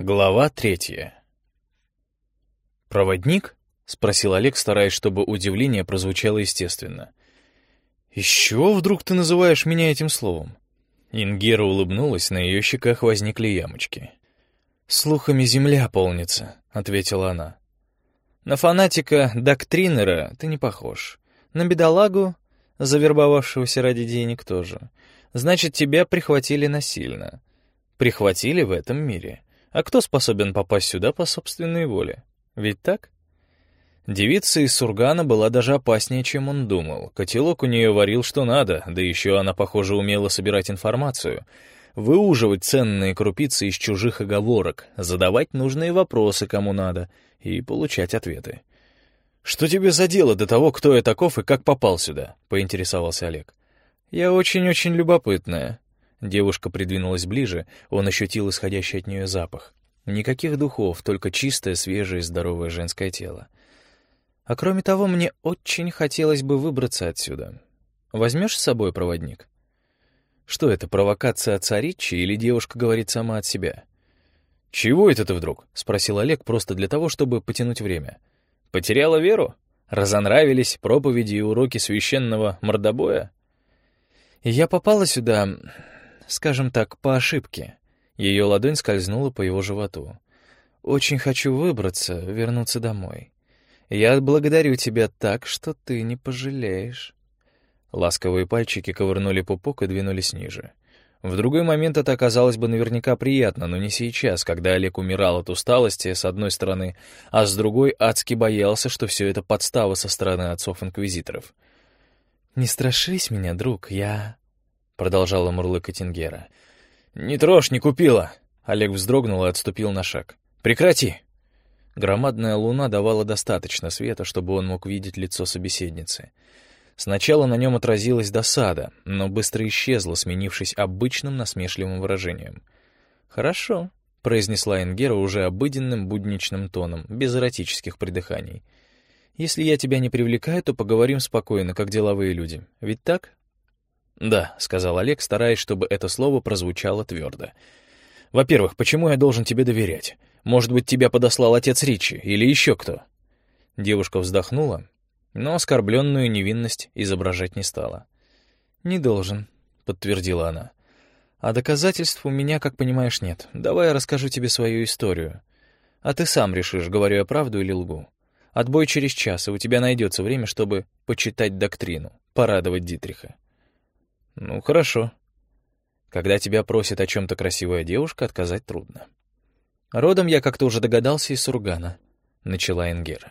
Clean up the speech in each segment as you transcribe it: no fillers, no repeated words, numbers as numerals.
Глава 3. «Проводник?» — спросил Олег, стараясь, чтобы удивление прозвучало естественно. «Из чего вдруг ты называешь меня этим словом?» Ингера улыбнулась, на ее щеках возникли ямочки. «Слухами земля полнится», — ответила она. «На фанатика-доктринера ты не похож. На бедолагу, завербовавшегося ради денег, тоже. Значит, тебя прихватили насильно. Прихватили в этом мире. А кто способен попасть сюда по собственной воле? Ведь так?» Девица из Сургана была даже опаснее, чем он думал. Котелок у нее варил что надо, да еще она, похоже, умела собирать информацию, выуживать ценные крупицы из чужих оговорок, задавать нужные вопросы кому надо и получать ответы. «Что тебе за дело до того, кто я таков и как попал сюда?» — поинтересовался Олег. «Я очень-очень любопытная». Девушка придвинулась ближе, он ощутил исходящий от нее запах. Никаких духов, только чистое, свежее и здоровое женское тело. «А кроме того, мне очень хотелось бы выбраться отсюда. Возьмешь с собой проводник?» Что это, провокация отца Ричи или девушка говорит сама от себя? «Чего это ты вдруг?» — спросил Олег просто для того, чтобы потянуть время. «Потеряла веру? Разонравились проповеди и уроки священного мордобоя?» «Я попала сюда, скажем так, по ошибке». Ее ладонь скользнула по его животу. «Очень хочу выбраться, вернуться домой. Я благодарю тебя так, что ты не пожалеешь». Ласковые пальчики ковырнули пупок и двинулись ниже. В другой момент это оказалось бы наверняка приятно, но не сейчас, когда Олег умирал от усталости, с одной стороны, а с другой адски боялся, что все это подстава со стороны отцов-инквизиторов. «Не страшись меня, друг, я...» — продолжала мурлыкать Ингера. «Не трожь, не купила!» Олег вздрогнул и отступил на шаг. «Прекрати!» Громадная луна давала достаточно света, чтобы он мог видеть лицо собеседницы. Сначала на нем отразилась досада, но быстро исчезла, сменившись обычным насмешливым выражением. «Хорошо», — произнесла Ингера уже обыденным будничным тоном, без эротических придыханий. «Если я тебя не привлекаю, то поговорим спокойно, как деловые люди. Ведь так?» «Да», — сказал Олег, стараясь, чтобы это слово прозвучало твердо. «Во-первых, почему я должен тебе доверять? Может быть, тебя подослал отец Ричи или еще кто?» Девушка вздохнула, но оскорбленную невинность изображать не стала. «Не должен», — подтвердила она. «А доказательств у меня, как понимаешь, нет. Давай я расскажу тебе свою историю. А ты сам решишь, говорю я правду или лгу. Отбой через час, и у тебя найдется время, чтобы почитать доктрину, порадовать Дитриха». «Ну, хорошо. Когда тебя просит о чем-то красивая девушка, отказать трудно. Родом я, как-то уже догадался, из Сургана», — начала Ингера.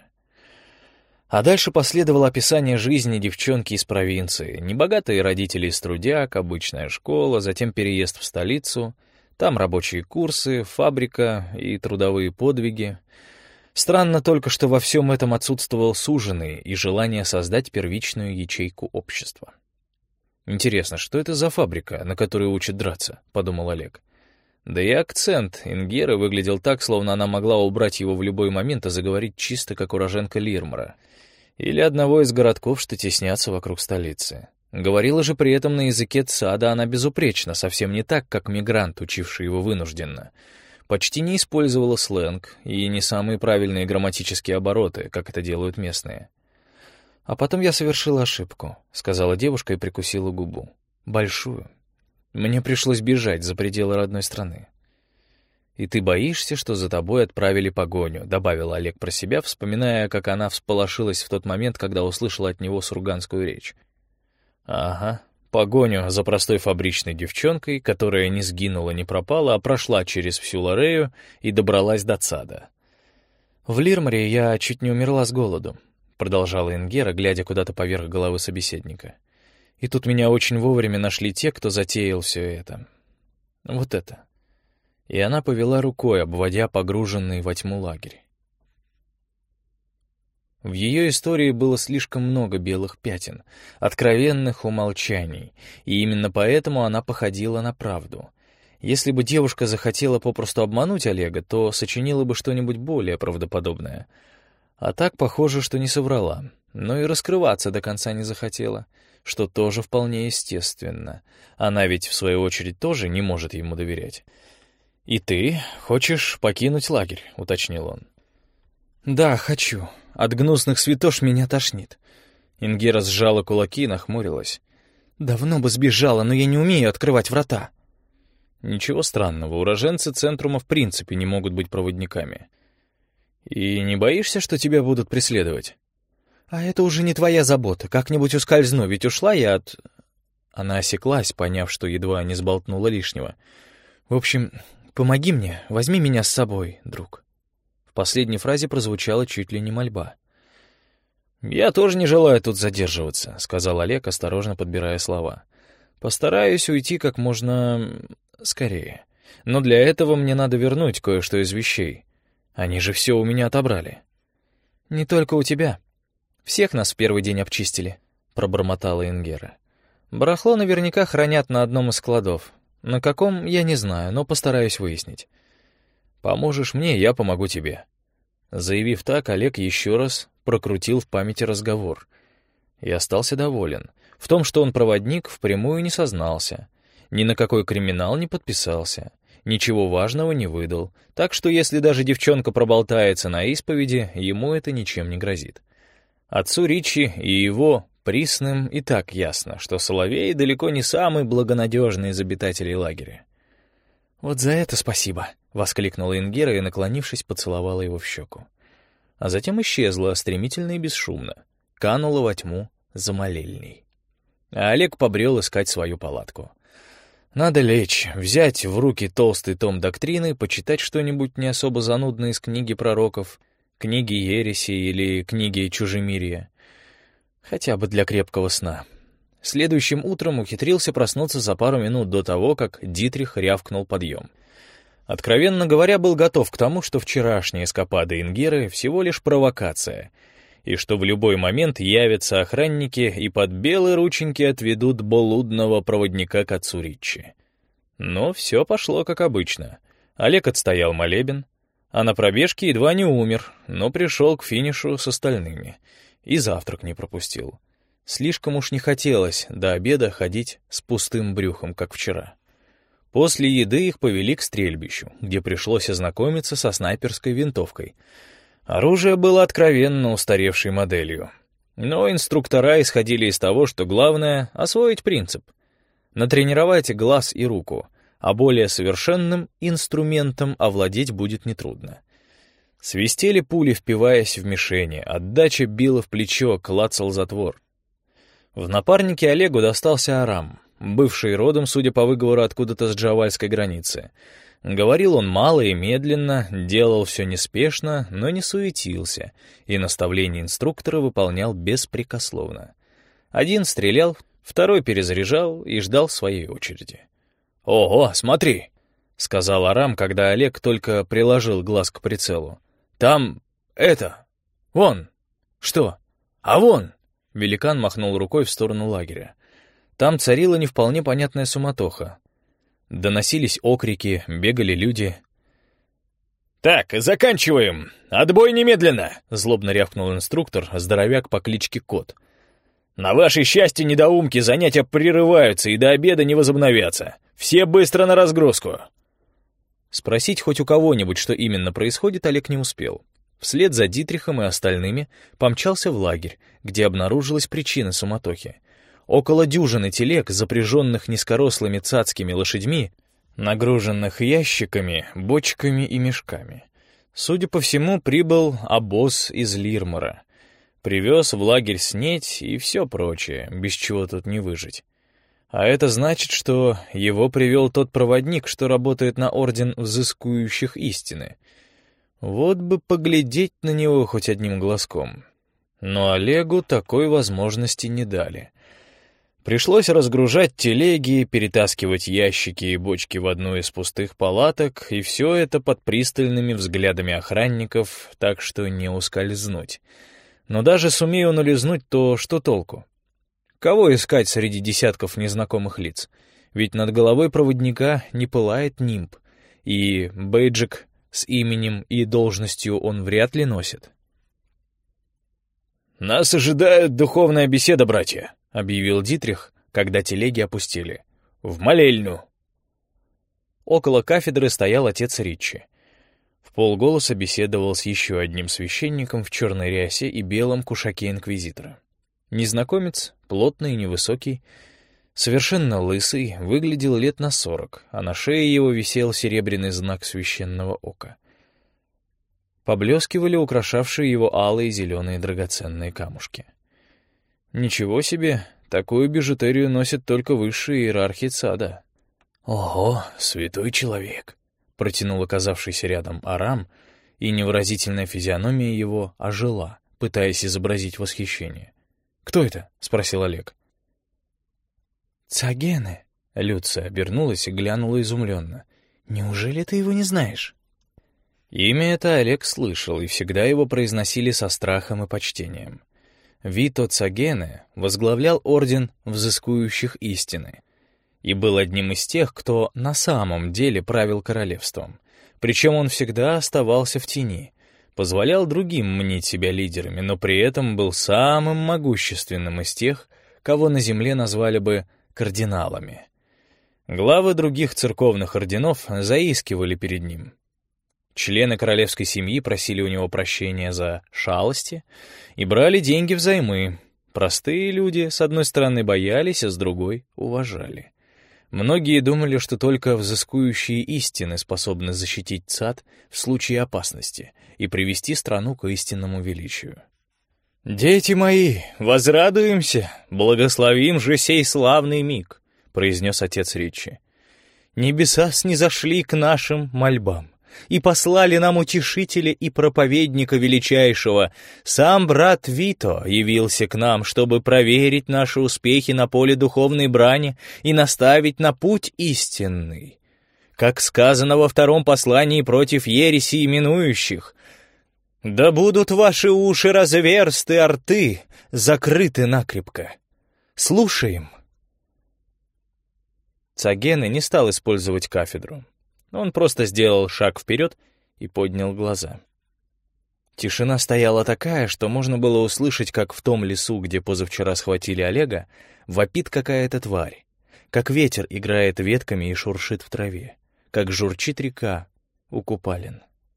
А дальше последовало описание жизни девчонки из провинции. Небогатые родители из трудяг, обычная школа, затем переезд в столицу, там рабочие курсы, фабрика и трудовые подвиги. Странно только, что во всем этом отсутствовал суженый и желание создать первичную ячейку общества. «Интересно, что это за фабрика, на которой учат драться?» — подумал Олег. Да и акцент Ингеры выглядел так, словно она могла убрать его в любой момент и заговорить чисто как уроженка Лирмара или одного из городков, что теснятся вокруг столицы. Говорила же при этом на языке Цада она безупречно, совсем не так, как мигрант, учивший его вынужденно. Почти не использовала сленг и не самые правильные грамматические обороты, как это делают местные. «А потом я совершила ошибку», — сказала девушка и прикусила губу. «Большую. Мне пришлось бежать за пределы родной страны». «И ты боишься, что за тобой отправили погоню», — добавил Олег про себя, вспоминая, как она всполошилась в тот момент, когда услышала от него сурганскую речь. «Ага, погоню за простой фабричной девчонкой, которая не сгинула, не пропала, а прошла через всю Лорею и добралась до Цада». «В Лирмаре я чуть не умерла с голоду», — продолжала Ингера, глядя куда-то поверх головы собеседника. «И тут меня очень вовремя нашли те, кто затеял все это. Вот это». И она повела рукой, обводя погруженный во тьму лагерь. В ее истории было слишком много белых пятен, откровенных умолчаний, и именно поэтому она походила на правду. Если бы девушка захотела попросту обмануть Олега, то сочинила бы что-нибудь более правдоподобное. А так, похоже, что не соврала, но и раскрываться до конца не захотела, что тоже вполне естественно. Она ведь, в свою очередь, тоже не может ему доверять. «И ты хочешь покинуть лагерь?» — уточнил он. «Да, хочу. От гнусных святош меня тошнит». Ингера сжала кулаки и нахмурилась. «Давно бы сбежала, но я не умею открывать врата». Ничего странного, уроженцы Центрума в принципе не могут быть проводниками. И не боишься, что тебя будут преследовать? А это уже не твоя забота. Как-нибудь ускользну, ведь ушла я от... Она осеклась, поняв, что едва не сболтнула лишнего. В общем, помоги мне, возьми меня с собой, друг. В последней фразе прозвучала чуть ли не мольба. «Я тоже не желаю тут задерживаться», — сказал Олег, осторожно подбирая слова. «Постараюсь уйти как можно скорее. Но для этого мне надо вернуть кое-что из вещей. Они же все у меня отобрали». «Не только у тебя. Всех нас в первый день обчистили», — пробормотала Ингера. «Барахло наверняка хранят на одном из складов. На каком, я не знаю, но постараюсь выяснить». «Поможешь мне, я помогу тебе». Заявив так, Олег еще раз прокрутил в памяти разговор. И остался доволен. В том, что он проводник, впрямую не сознался. Ни на какой криминал не подписался. Ничего важного не выдал. Так что если даже девчонка проболтается на исповеди, ему это ничем не грозит. Отцу Ричи и его присным и так ясно, что Соловей далеко не самый благонадежный из обитателей лагеря. «Вот за это спасибо», — воскликнула Ингера и, наклонившись, поцеловала его в щеку. А затем исчезла стремительно и бесшумно, канула во тьму за молельней. А Олег побрел искать свою палатку. Надо лечь, взять в руки толстый том доктрины, почитать что-нибудь не особо занудное из книги пророков, книги ереси или книги чужемирия. Хотя бы для крепкого сна. Следующим утром ухитрился проснуться за пару минут до того, как Дитрих рявкнул подъем. Откровенно говоря, был готов к тому, что вчерашняя эскапада Ингеры всего лишь провокация, и что в любой момент явятся охранники и под белые рученьки отведут блудного проводника к отцу Ричи. Но все пошло как обычно. Олег отстоял молебен, а на пробежке едва не умер, но пришел к финишу с остальными. И завтрак не пропустил. Слишком уж не хотелось до обеда ходить с пустым брюхом, как вчера. После еды их повели к стрельбищу, где пришлось ознакомиться со снайперской винтовкой. Оружие было откровенно устаревшей моделью. Но инструктора исходили из того, что главное — освоить принцип. Натренировать глаз и руку, а более совершенным инструментом овладеть будет нетрудно. Свистели пули, впиваясь в мишени, отдача била в плечо, клацал затвор. В напарнике Олегу достался Арам, бывший родом, судя по выговору, откуда-то с джавальской границы. Говорил он мало и медленно, делал все неспешно, но не суетился, и наставления инструктора выполнял беспрекословно. Один стрелял, второй перезаряжал и ждал своей очереди. «Ого, смотри!» — сказал Арам, когда Олег только приложил глаз к прицелу. «Там... это... вон!» «Что?» «А вон!» — великан махнул рукой в сторону лагеря. Там царила не вполне понятная суматоха. Доносились окрики, бегали люди. «Так, заканчиваем! Отбой немедленно!» — злобно рявкнул инструктор, здоровяк по кличке Кот. «На ваше счастье, недоумки, занятия прерываются и до обеда не возобновятся. Все быстро на разгрузку!» Спросить хоть у кого-нибудь, что именно происходит, Олег не успел. Вслед за Дитрихом и остальными помчался в лагерь, где обнаружилась причина суматохи. Около дюжины телег, запряженных низкорослыми цацкими лошадьми, нагруженных ящиками, бочками и мешками. Судя по всему, прибыл обоз из Лирмора. Привез в лагерь снедь и все прочее, без чего тут не выжить. А это значит, что его привел тот проводник, что работает на Орден Взыскующих Истины. Вот бы поглядеть на него хоть одним глазком. Но Олегу такой возможности не дали. Пришлось разгружать телеги, перетаскивать ящики и бочки в одну из пустых палаток, и все это под пристальными взглядами охранников, так что не ускользнуть. Но даже сумею он улизнуть, то что толку? Кого искать среди десятков незнакомых лиц? Ведь над головой проводника не пылает нимб, и бейджик с именем и должностью он вряд ли носит. «Нас ожидает духовная беседа, братья», — объявил Дитрих, когда телеги опустили. «В молельню». Около кафедры стоял отец Ричи. Вполголоса беседовал с еще одним священником в черной рясе и белом кушаке инквизитора. Незнакомец, плотный и невысокий, совершенно лысый, выглядел лет на 40, а на шее его висел серебряный знак священного ока. Поблескивали украшавшие его алые и зеленые драгоценные камушки. Ничего себе, такую бижутерию носят только высшие иерархи ЦАДа. «Ого, святой человек!» — протянул оказавшийся рядом Арам, и невыразительная физиономия его ожила, пытаясь изобразить восхищение. «Кто это?» — спросил Олег. «Цагене», — Люция обернулась и глянула изумленно. «Неужели ты его не знаешь?» Имя это Олег слышал, и всегда его произносили со страхом и почтением. Вито Цагене возглавлял орден взыскующих истины и был одним из тех, кто на самом деле правил королевством. Причем он всегда оставался в тени, позволял другим мнить себя лидерами, но при этом был самым могущественным из тех, кого на земле назвали бы кардиналами. Главы других церковных орденов заискивали перед ним. Члены королевской семьи просили у него прощения за шалости и брали деньги взаймы. Простые люди, с одной стороны, боялись, а с другой — уважали. Многие думали, что только взыскующие истины способны защитить ЦАД в случае опасности и привести страну к истинному величию. «Дети мои, возрадуемся, благословим же сей славный миг», — произнес отец Ричи. «Небеса снизошли к нашим мольбам и послали нам утешителя и проповедника величайшего. Сам брат Вито явился к нам, чтобы проверить наши успехи на поле духовной брани и наставить на путь истинный. Как сказано во втором послании против ереси именующих: «Да будут ваши уши разверсты, а рты закрыты накрепко». Слушаем». Цагене не стал использовать кафедру. Он просто сделал шаг вперед и поднял глаза. Тишина стояла такая, что можно было услышать, как в том лесу, где позавчера схватили Олега, вопит какая-то тварь, как ветер играет ветками и шуршит в траве, как журчит река у купалин.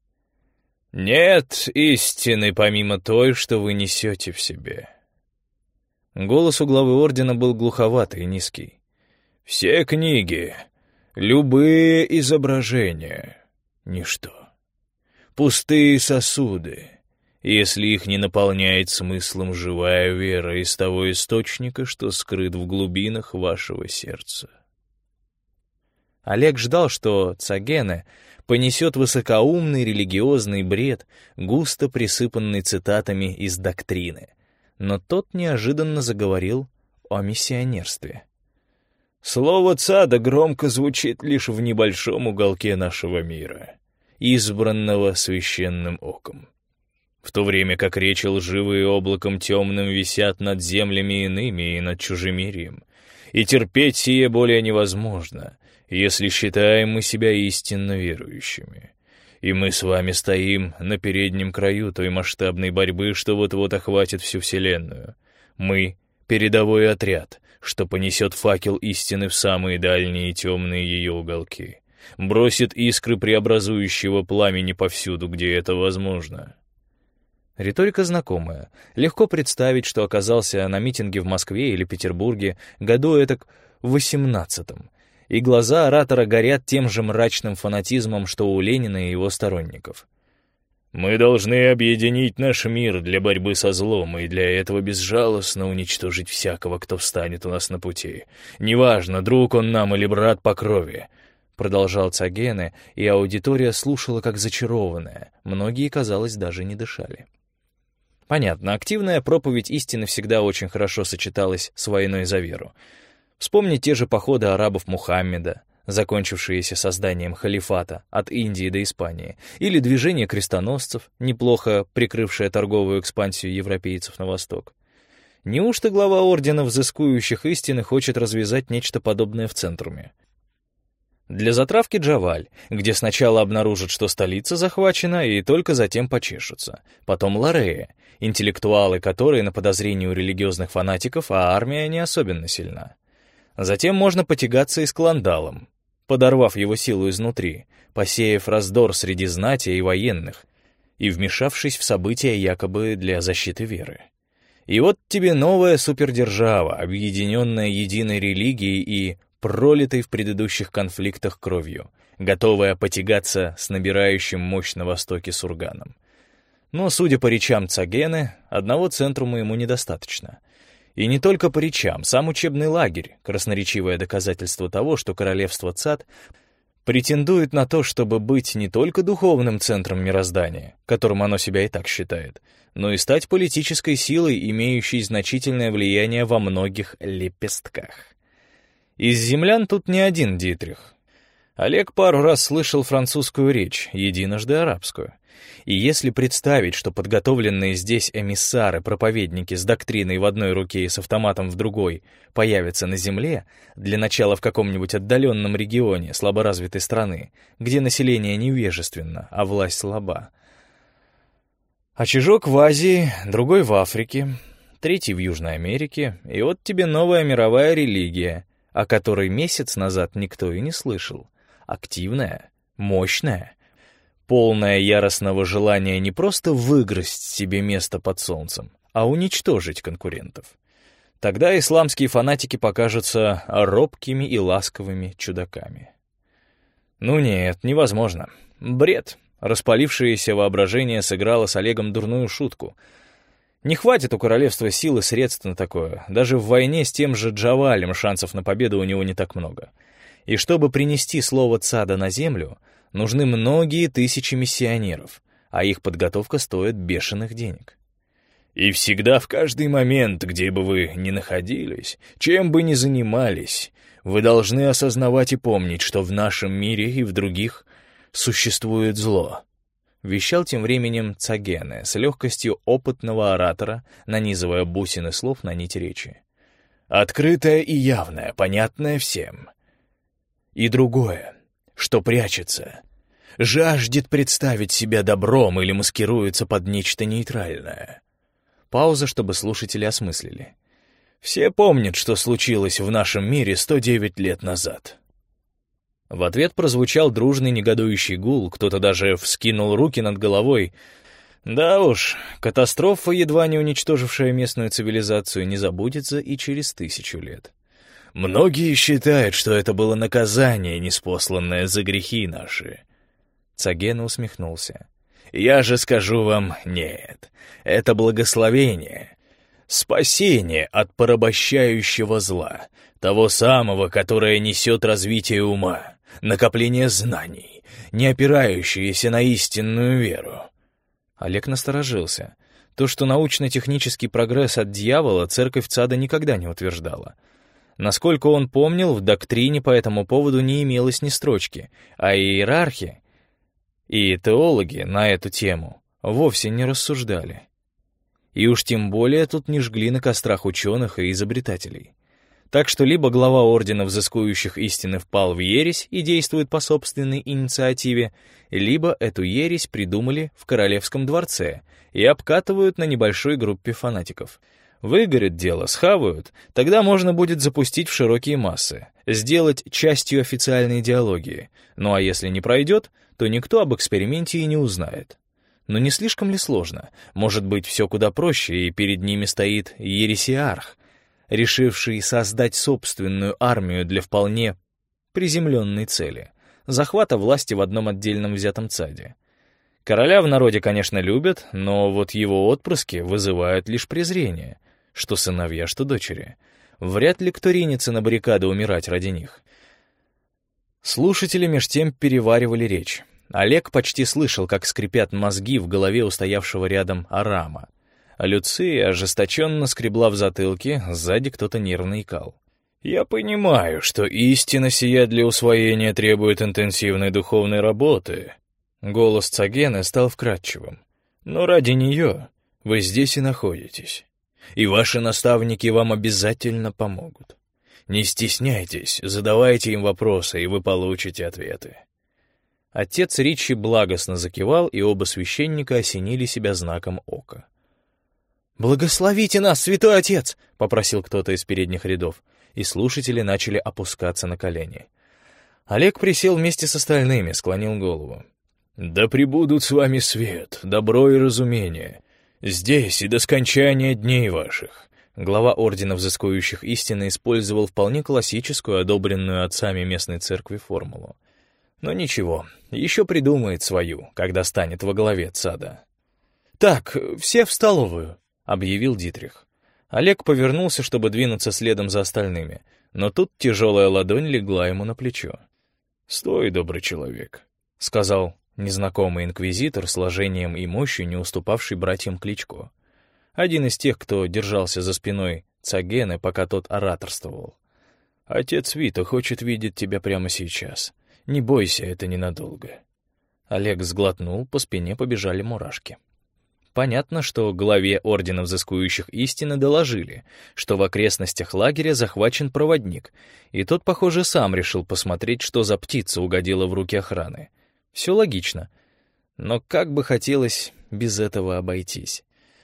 «Нет истины помимо той, что вы несете в себе». Голос у главы ордена был глуховатый и низкий. «Все книги, любые изображения — ничто. Пустые сосуды, если их не наполняет смыслом живая вера из того источника, что скрыт в глубинах вашего сердца». Олег ждал, что Цагене понесет высокоумный религиозный бред, густо присыпанный цитатами из доктрины, но тот неожиданно заговорил о миссионерстве. «Слово ЦАДа громко звучит лишь в небольшом уголке нашего мира, избранного священным оком, в то время как речи лживые облаком темным висят над землями иными и над чужемирьем, и терпеть сие более невозможно, если считаем мы себя истинно верующими. И мы с вами стоим на переднем краю той масштабной борьбы, что вот-вот охватит всю Вселенную. Мы — передовой отряд, что понесет факел истины в самые дальние и темные ее уголки, бросит искры преобразующего пламени повсюду, где это возможно». Риторика знакомая. Легко представить, что оказался на митинге в Москве или Петербурге году этак в 18-м, и глаза оратора горят тем же мрачным фанатизмом, что у Ленина и его сторонников. «Мы должны объединить наш мир для борьбы со злом, и для этого безжалостно уничтожить всякого, кто встанет у нас на пути. Неважно, друг он нам или брат по крови», — продолжал Цагене, и аудитория слушала как зачарованная. Многие, казалось, даже не дышали. Понятно, активная проповедь истины всегда очень хорошо сочеталась с войной за веру. Вспомни те же походы арабов Мухаммеда, закончившиеся созданием халифата от Индии до Испании, или движение крестоносцев, неплохо прикрывшее торговую экспансию европейцев на восток. Неужто глава ордена взыскующих истины хочет развязать нечто подобное в центруме? Для затравки Джаваль, где сначала обнаружат, что столица захвачена, и только затем почешутся. Потом Лорея, интеллектуалы, которые на подозрении у религиозных фанатиков, а армия не особенно сильна. Затем можно потягаться и с Кландалом. подорвав его силу изнутри, посеяв раздор среди знати и военных, и вмешавшись в события якобы для защиты веры. И вот тебе новая супердержава, объединенная единой религией и пролитой в предыдущих конфликтах кровью, готовая потягаться с набирающим мощь на востоке Сурганом. Но, судя по речам Цагены, одного центрума ему недостаточно. И не только по речам, сам учебный лагерь — красноречивое доказательство того, что королевство Цад претендует на то, чтобы быть не только духовным центром мироздания, которым оно себя и так считает, но и стать политической силой, имеющей значительное влияние во многих лепестках. Из землян тут не один Дитрих. Олег пару раз слышал французскую речь, единожды арабскую. И если представить, что подготовленные здесь эмиссары, проповедники с доктриной в одной руке и с автоматом в другой появятся на земле, для начала в каком-нибудь отдаленном регионе слаборазвитой страны, где население невежественно, а власть слаба. А чужок в Азии, другой в Африке, третий в Южной Америке, и вот тебе новая мировая религия, о которой месяц назад никто и не слышал. Активная, мощная, полная яростного желания не просто выгрызть себе место под солнцем, а уничтожить конкурентов. Тогда исламские фанатики покажутся робкими и ласковыми чудаками. Ну нет, невозможно. Бред. Распалившееся воображение сыграло с Олегом дурную шутку. Не хватит у королевства сил и средств на такое. Даже в войне с тем же Джавалем шансов на победу у него не так много. И чтобы принести слово Цада на землю, нужны многие тысячи миссионеров, а их подготовка стоит бешеных денег. И всегда, в каждый момент, где бы вы ни находились, чем бы ни занимались, вы должны осознавать и помнить, что в нашем мире и в других существует зло. Вещал тем временем Цагене с легкостью опытного оратора, нанизывая бусины слов на нить речи. Открытое и явное, понятное всем. И другое, что прячется, жаждет представить себя добром или маскируется под нечто нейтральное. Пауза, чтобы слушатели осмыслили. Все помнят, что случилось в нашем мире 109 лет назад. В ответ прозвучал дружный негодующий гул, кто-то даже вскинул руки над головой. Да уж, катастрофа, едва не уничтожившая местную цивилизацию, не забудется и через 1000 лет. Многие считают, что это было наказание, ниспосланное за грехи наши. Цагене усмехнулся. Я же скажу вам, нет, это благословение, спасение от порабощающего зла, того самого, которое несет развитие ума, накопление знаний, не опирающееся на истинную веру. Олег насторожился. То, что научно-технический прогресс от дьявола, церковь Цада никогда не утверждала. Насколько он помнил, в доктрине по этому поводу не имелось ни строчки, а иерархи и теологи на эту тему вовсе не рассуждали. И уж тем более тут не жгли на кострах ученых и изобретателей. Так что либо глава ордена взыскующих истины впал в ересь и действует по собственной инициативе, либо эту ересь придумали в королевском дворце и обкатывают на небольшой группе фанатиков. Выгорит дело, схавают, тогда можно будет запустить в широкие массы, сделать частью официальной идеологии. Ну а если не пройдет, то никто об эксперименте и не узнает. Но не слишком ли сложно? Может быть, все куда проще, и перед ними стоит ересиарх, решивший создать собственную армию для вполне приземленной цели — захвата власти в одном отдельном взятом цаде. Короля в народе, конечно, любят, но вот его отпрыски вызывают лишь презрение, что сыновья, что дочери. Вряд ли кто ринется на баррикады умирать ради них. Слушатели меж тем переваривали речь. Олег почти слышал, как скрипят мозги в голове у стоявшего рядом Арама. А Люция ожесточенно скребла в затылке, сзади кто-то нервно икал. «Я понимаю, что истина сия для усвоения требует интенсивной духовной работы». Голос Цагене стал вкрадчивым. «Но ради нее вы здесь и находитесь. И ваши наставники вам обязательно помогут. Не стесняйтесь, задавайте им вопросы, и вы получите ответы». Отец Ричи благостно закивал, и оба священника осенили себя знаком ока. «Благословите нас, святой отец!» — попросил кто-то из передних рядов, и слушатели начали опускаться на колени. Олег присел вместе с остальными, склонил голову. «Да пребудут с вами свет, добро и разумение, здесь и до скончания дней ваших». Глава Ордена Взыскующих Истины использовал вполне классическую, одобренную отцами местной церкви формулу. Но ничего, еще придумает свою, когда станет во главе ЦАДа. «Так, все в столовую», — объявил Дитрих. Олег повернулся, чтобы двинуться следом за остальными, но тут тяжелая ладонь легла ему на плечо. «Стой, добрый человек», — сказал незнакомый инквизитор, сложением и мощью не уступавший братьям Кличко. Один из тех, кто держался за спиной Цагена, пока тот ораторствовал. «Отец Вита хочет видеть тебя прямо сейчас. Не бойся, это ненадолго». Олег сглотнул, по спине побежали мурашки. Понятно, что главе Ордена Взыскующих Истины доложили, что в окрестностях лагеря захвачен проводник, и тот, похоже, сам решил посмотреть, что за птица угодила в руки охраны. Все логично, но как бы хотелось без этого обойтись.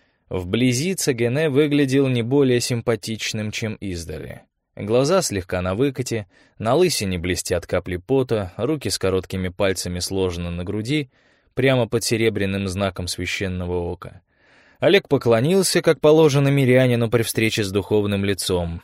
Вблизи Цагене выглядел не более симпатичным, чем издали. Глаза слегка на выкате, на лысине блестят капли пота, руки с короткими пальцами сложены на груди, прямо под серебряным знаком священного ока. Олег поклонился, как положено мирянину при встрече с духовным лицом.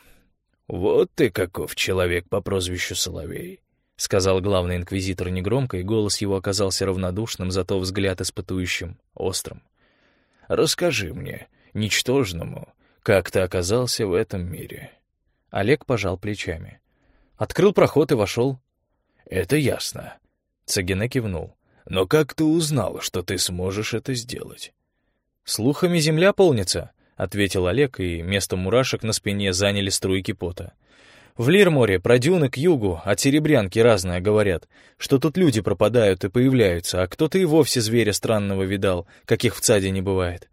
«Вот ты каков человек по прозвищу Соловей», — сказал главный инквизитор негромко, и голос его оказался равнодушным, зато взгляд испытующим, острым. «Расскажи мне, ничтожному, как ты оказался в этом мире?» Олег пожал плечами. «Открыл проход и вошел». «Это ясно». Цагене кивнул. «Но как ты узнал, что ты сможешь это сделать?» «Слухами земля полнится», — ответил Олег, и место мурашек на спине заняли струйки пота. «В Лирморе про дюны к югу от Серебрянки разное говорят, что тут люди пропадают и появляются, а кто-то и вовсе зверя странного видал, каких в ЦАДе не бывает».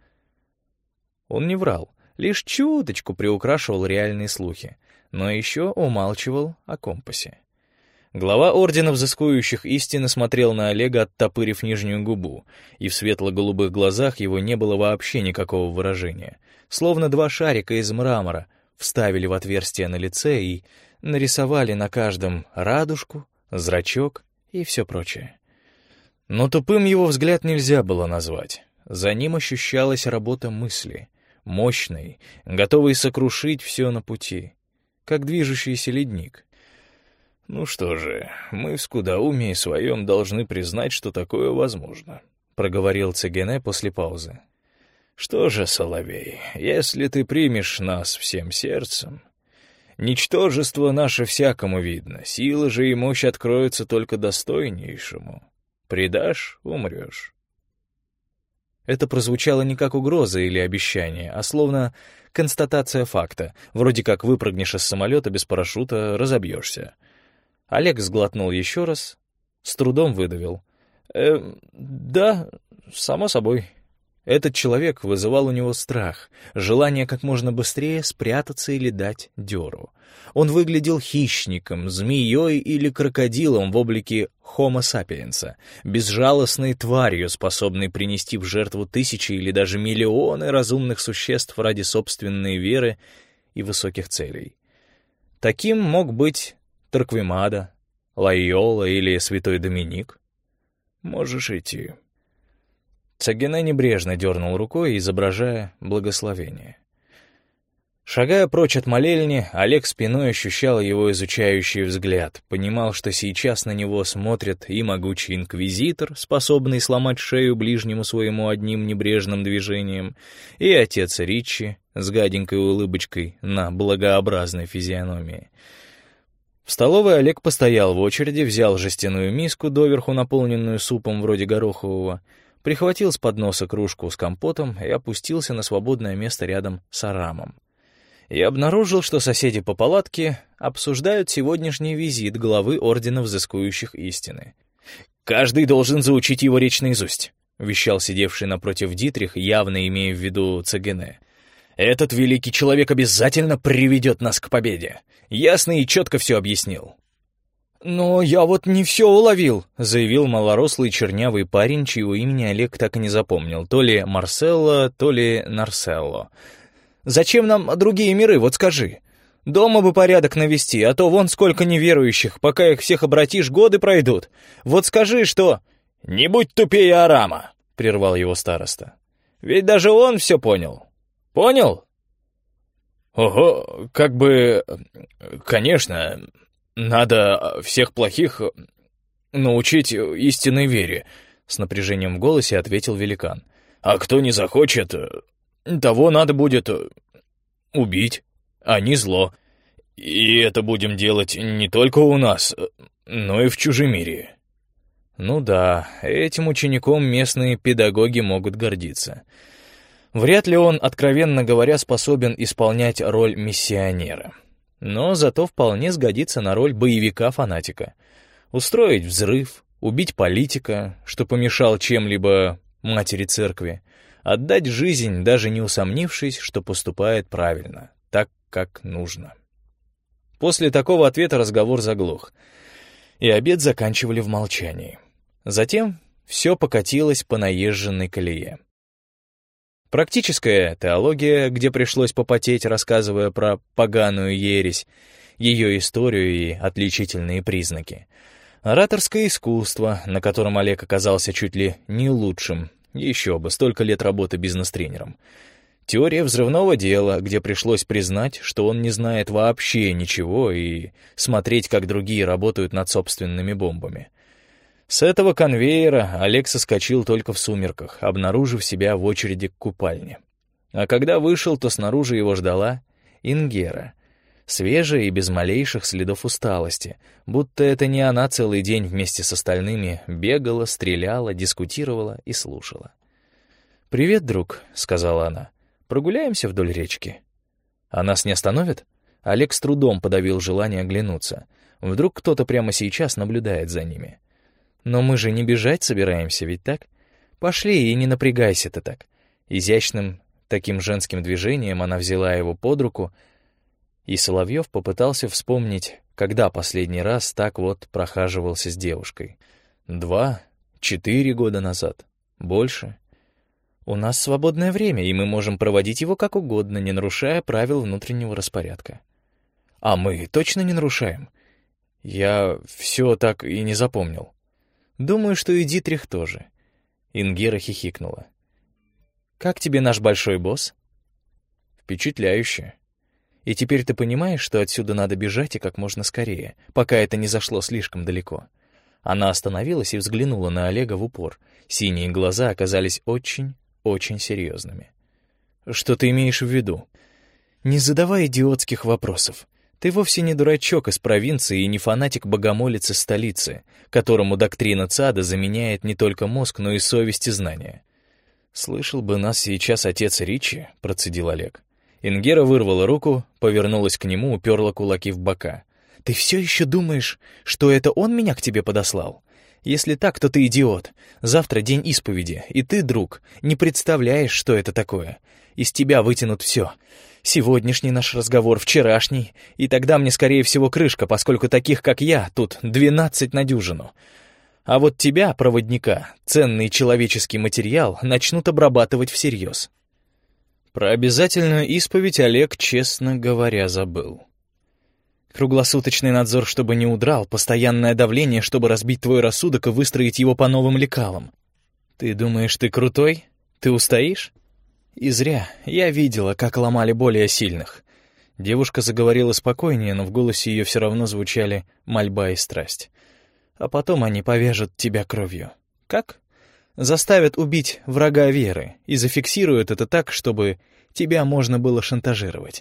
Он не врал, лишь чуточку приукрашивал реальные слухи, но еще умалчивал о компасе. Глава Ордена Взыскующих Истины смотрел на Олега, оттопырив нижнюю губу, и в светло-голубых глазах его не было вообще никакого выражения, словно два шарика из мрамора вставили в отверстие на лице и нарисовали на каждом радужку, зрачок и все прочее. Но тупым его взгляд нельзя было назвать. За ним ощущалась работа мысли, мощной, готовой сокрушить все на пути, как движущийся ледник. «Ну что же, мы в скудоумии своем должны признать, что такое возможно», — проговорил Цагене после паузы. «Что же, Соловей, если ты примешь нас всем сердцем, ничтожество наше всякому видно, сила же и мощь откроются только достойнейшему. Предашь — умрешь». Это прозвучало не как угроза или обещание, а словно констатация факта, вроде как выпрыгнешь из самолета без парашюта, разобьешься. Олег сглотнул еще раз, с трудом выдавил. «Да, само собой». Этот человек вызывал у него страх, желание как можно быстрее спрятаться или дать дёру. Он выглядел хищником, змеей или крокодилом в облике Homo sapiens, безжалостной тварью, способной принести в жертву тысячи или даже миллионы разумных существ ради собственной веры и высоких целей. Таким мог быть Торквемада, Лайола или святой Доминик. «Можешь идти». Цагене небрежно дернул рукой, изображая благословение. Шагая прочь от молельни, Олег спиной ощущал его изучающий взгляд, понимал, что сейчас на него смотрит и могучий инквизитор, способный сломать шею ближнему своему одним небрежным движением, и отец Ричи с гаденькой улыбочкой на благообразной физиономии. В столовой Олег постоял в очереди, взял жестяную миску, доверху наполненную супом вроде горохового, прихватил с подноса кружку с компотом и опустился на свободное место рядом с Арамом. И обнаружил, что соседи по палатке обсуждают сегодняшний визит главы Ордена Взыскующих Истины. «Каждый должен заучить его речь наизусть», — вещал сидевший напротив Дитрих, явно имея в виду Цагене. «Этот великий человек обязательно приведет нас к победе. Ясно и четко все объяснил». «Но я вот не все уловил», — заявил малорослый чернявый парень, чьего имени Олег так и не запомнил, то ли Марселло, то ли Нарселло. «Зачем нам другие миры, вот скажи? Дома бы порядок навести, а то вон сколько неверующих, пока их всех обратишь, годы пройдут. Вот скажи, что...» «Не будь тупее Арама», — прервал его староста. «Ведь даже он все понял. Понял?» «Ого, как бы... Конечно, надо всех плохих научить истинной вере», — с напряжением в голосе ответил великан. «А кто не захочет, того надо будет убить, а не зло. И это будем делать не только у нас, но и в чужемире». Ну да, этим учеником местные педагоги могут гордиться. Вряд ли он, откровенно говоря, способен исполнять роль миссионера. Но зато вполне сгодится на роль боевика-фанатика. Устроить взрыв, убить политика, что помешал чем-либо матери церкви, отдать жизнь, даже не усомнившись, что поступает правильно, так, как нужно. После такого ответа разговор заглох, и обед заканчивали в молчании. Затем все покатилось по наезженной колее. Практическая теология, где пришлось попотеть, рассказывая про поганую ересь, ее историю и отличительные признаки. Ораторское искусство, на котором Олег оказался чуть ли не лучшим, еще бы, столько лет работы бизнес-тренером. Теория взрывного дела, где пришлось признать, что он не знает вообще ничего, и смотреть, как другие работают над собственными бомбами. С этого конвейера Олег соскочил только в сумерках, обнаружив себя в очереди к купальне. А когда вышел, то снаружи его ждала Ингера, свежая и без малейших следов усталости, будто это не она целый день вместе с остальными бегала, стреляла, дискутировала и слушала. «Привет, друг», — сказала она. «Прогуляемся вдоль речки». «А нас не остановят?» Олег с трудом подавил желание оглянуться. Вдруг кто-то прямо сейчас наблюдает за ними. «Но мы же не бежать собираемся, ведь так? Пошли и не напрягайся ты так». Изящным таким женским движением она взяла его под руку, и Соловьев попытался вспомнить, когда последний раз так вот прохаживался с девушкой. 2, 4 года назад. Больше. У нас свободное время, и мы можем проводить его как угодно, не нарушая правил внутреннего распорядка. А мы точно не нарушаем? Я все так и не запомнил. Думаю, что и Дитрих тоже. Ингера хихикнула. Как тебе наш большой босс? Впечатляюще. И теперь ты понимаешь, что отсюда надо бежать и как можно скорее, пока это не зашло слишком далеко. Она остановилась и взглянула на Олега в упор. Синие глаза оказались очень, очень серьезными. Что ты имеешь в виду? Не задавай идиотских вопросов. Ты вовсе не дурачок из провинции и не фанатик-богомолец из столицы, которому доктрина ЦАДа заменяет не только мозг, но и совесть и знания. «Слышал бы нас сейчас отец Ричи», — процедил Олег. Ингера вырвала руку, повернулась к нему, уперла кулаки в бока. «Ты все еще думаешь, что это он меня к тебе подослал? Если так, то ты идиот. Завтра день исповеди, и ты, друг, не представляешь, что это такое. Из тебя вытянут все. Сегодняшний наш разговор, вчерашний, и тогда мне, скорее всего, крышка, поскольку таких, как я, тут 12 на дюжину. А вот тебя, проводника, ценный человеческий материал начнут обрабатывать всерьез». Про обязательную исповедь Олег, честно говоря, забыл. Круглосуточный надзор, чтобы не удрал, постоянное давление, чтобы разбить твой рассудок и выстроить его по новым лекалам. Ты думаешь, ты крутой? Ты устоишь? И зря. Я видела, как ломали более сильных. Девушка заговорила спокойнее, но в голосе ее все равно звучали мольба и страсть. А потом они повяжут тебя кровью. Как? Заставят убить врага веры и зафиксируют это так, чтобы тебя можно было шантажировать.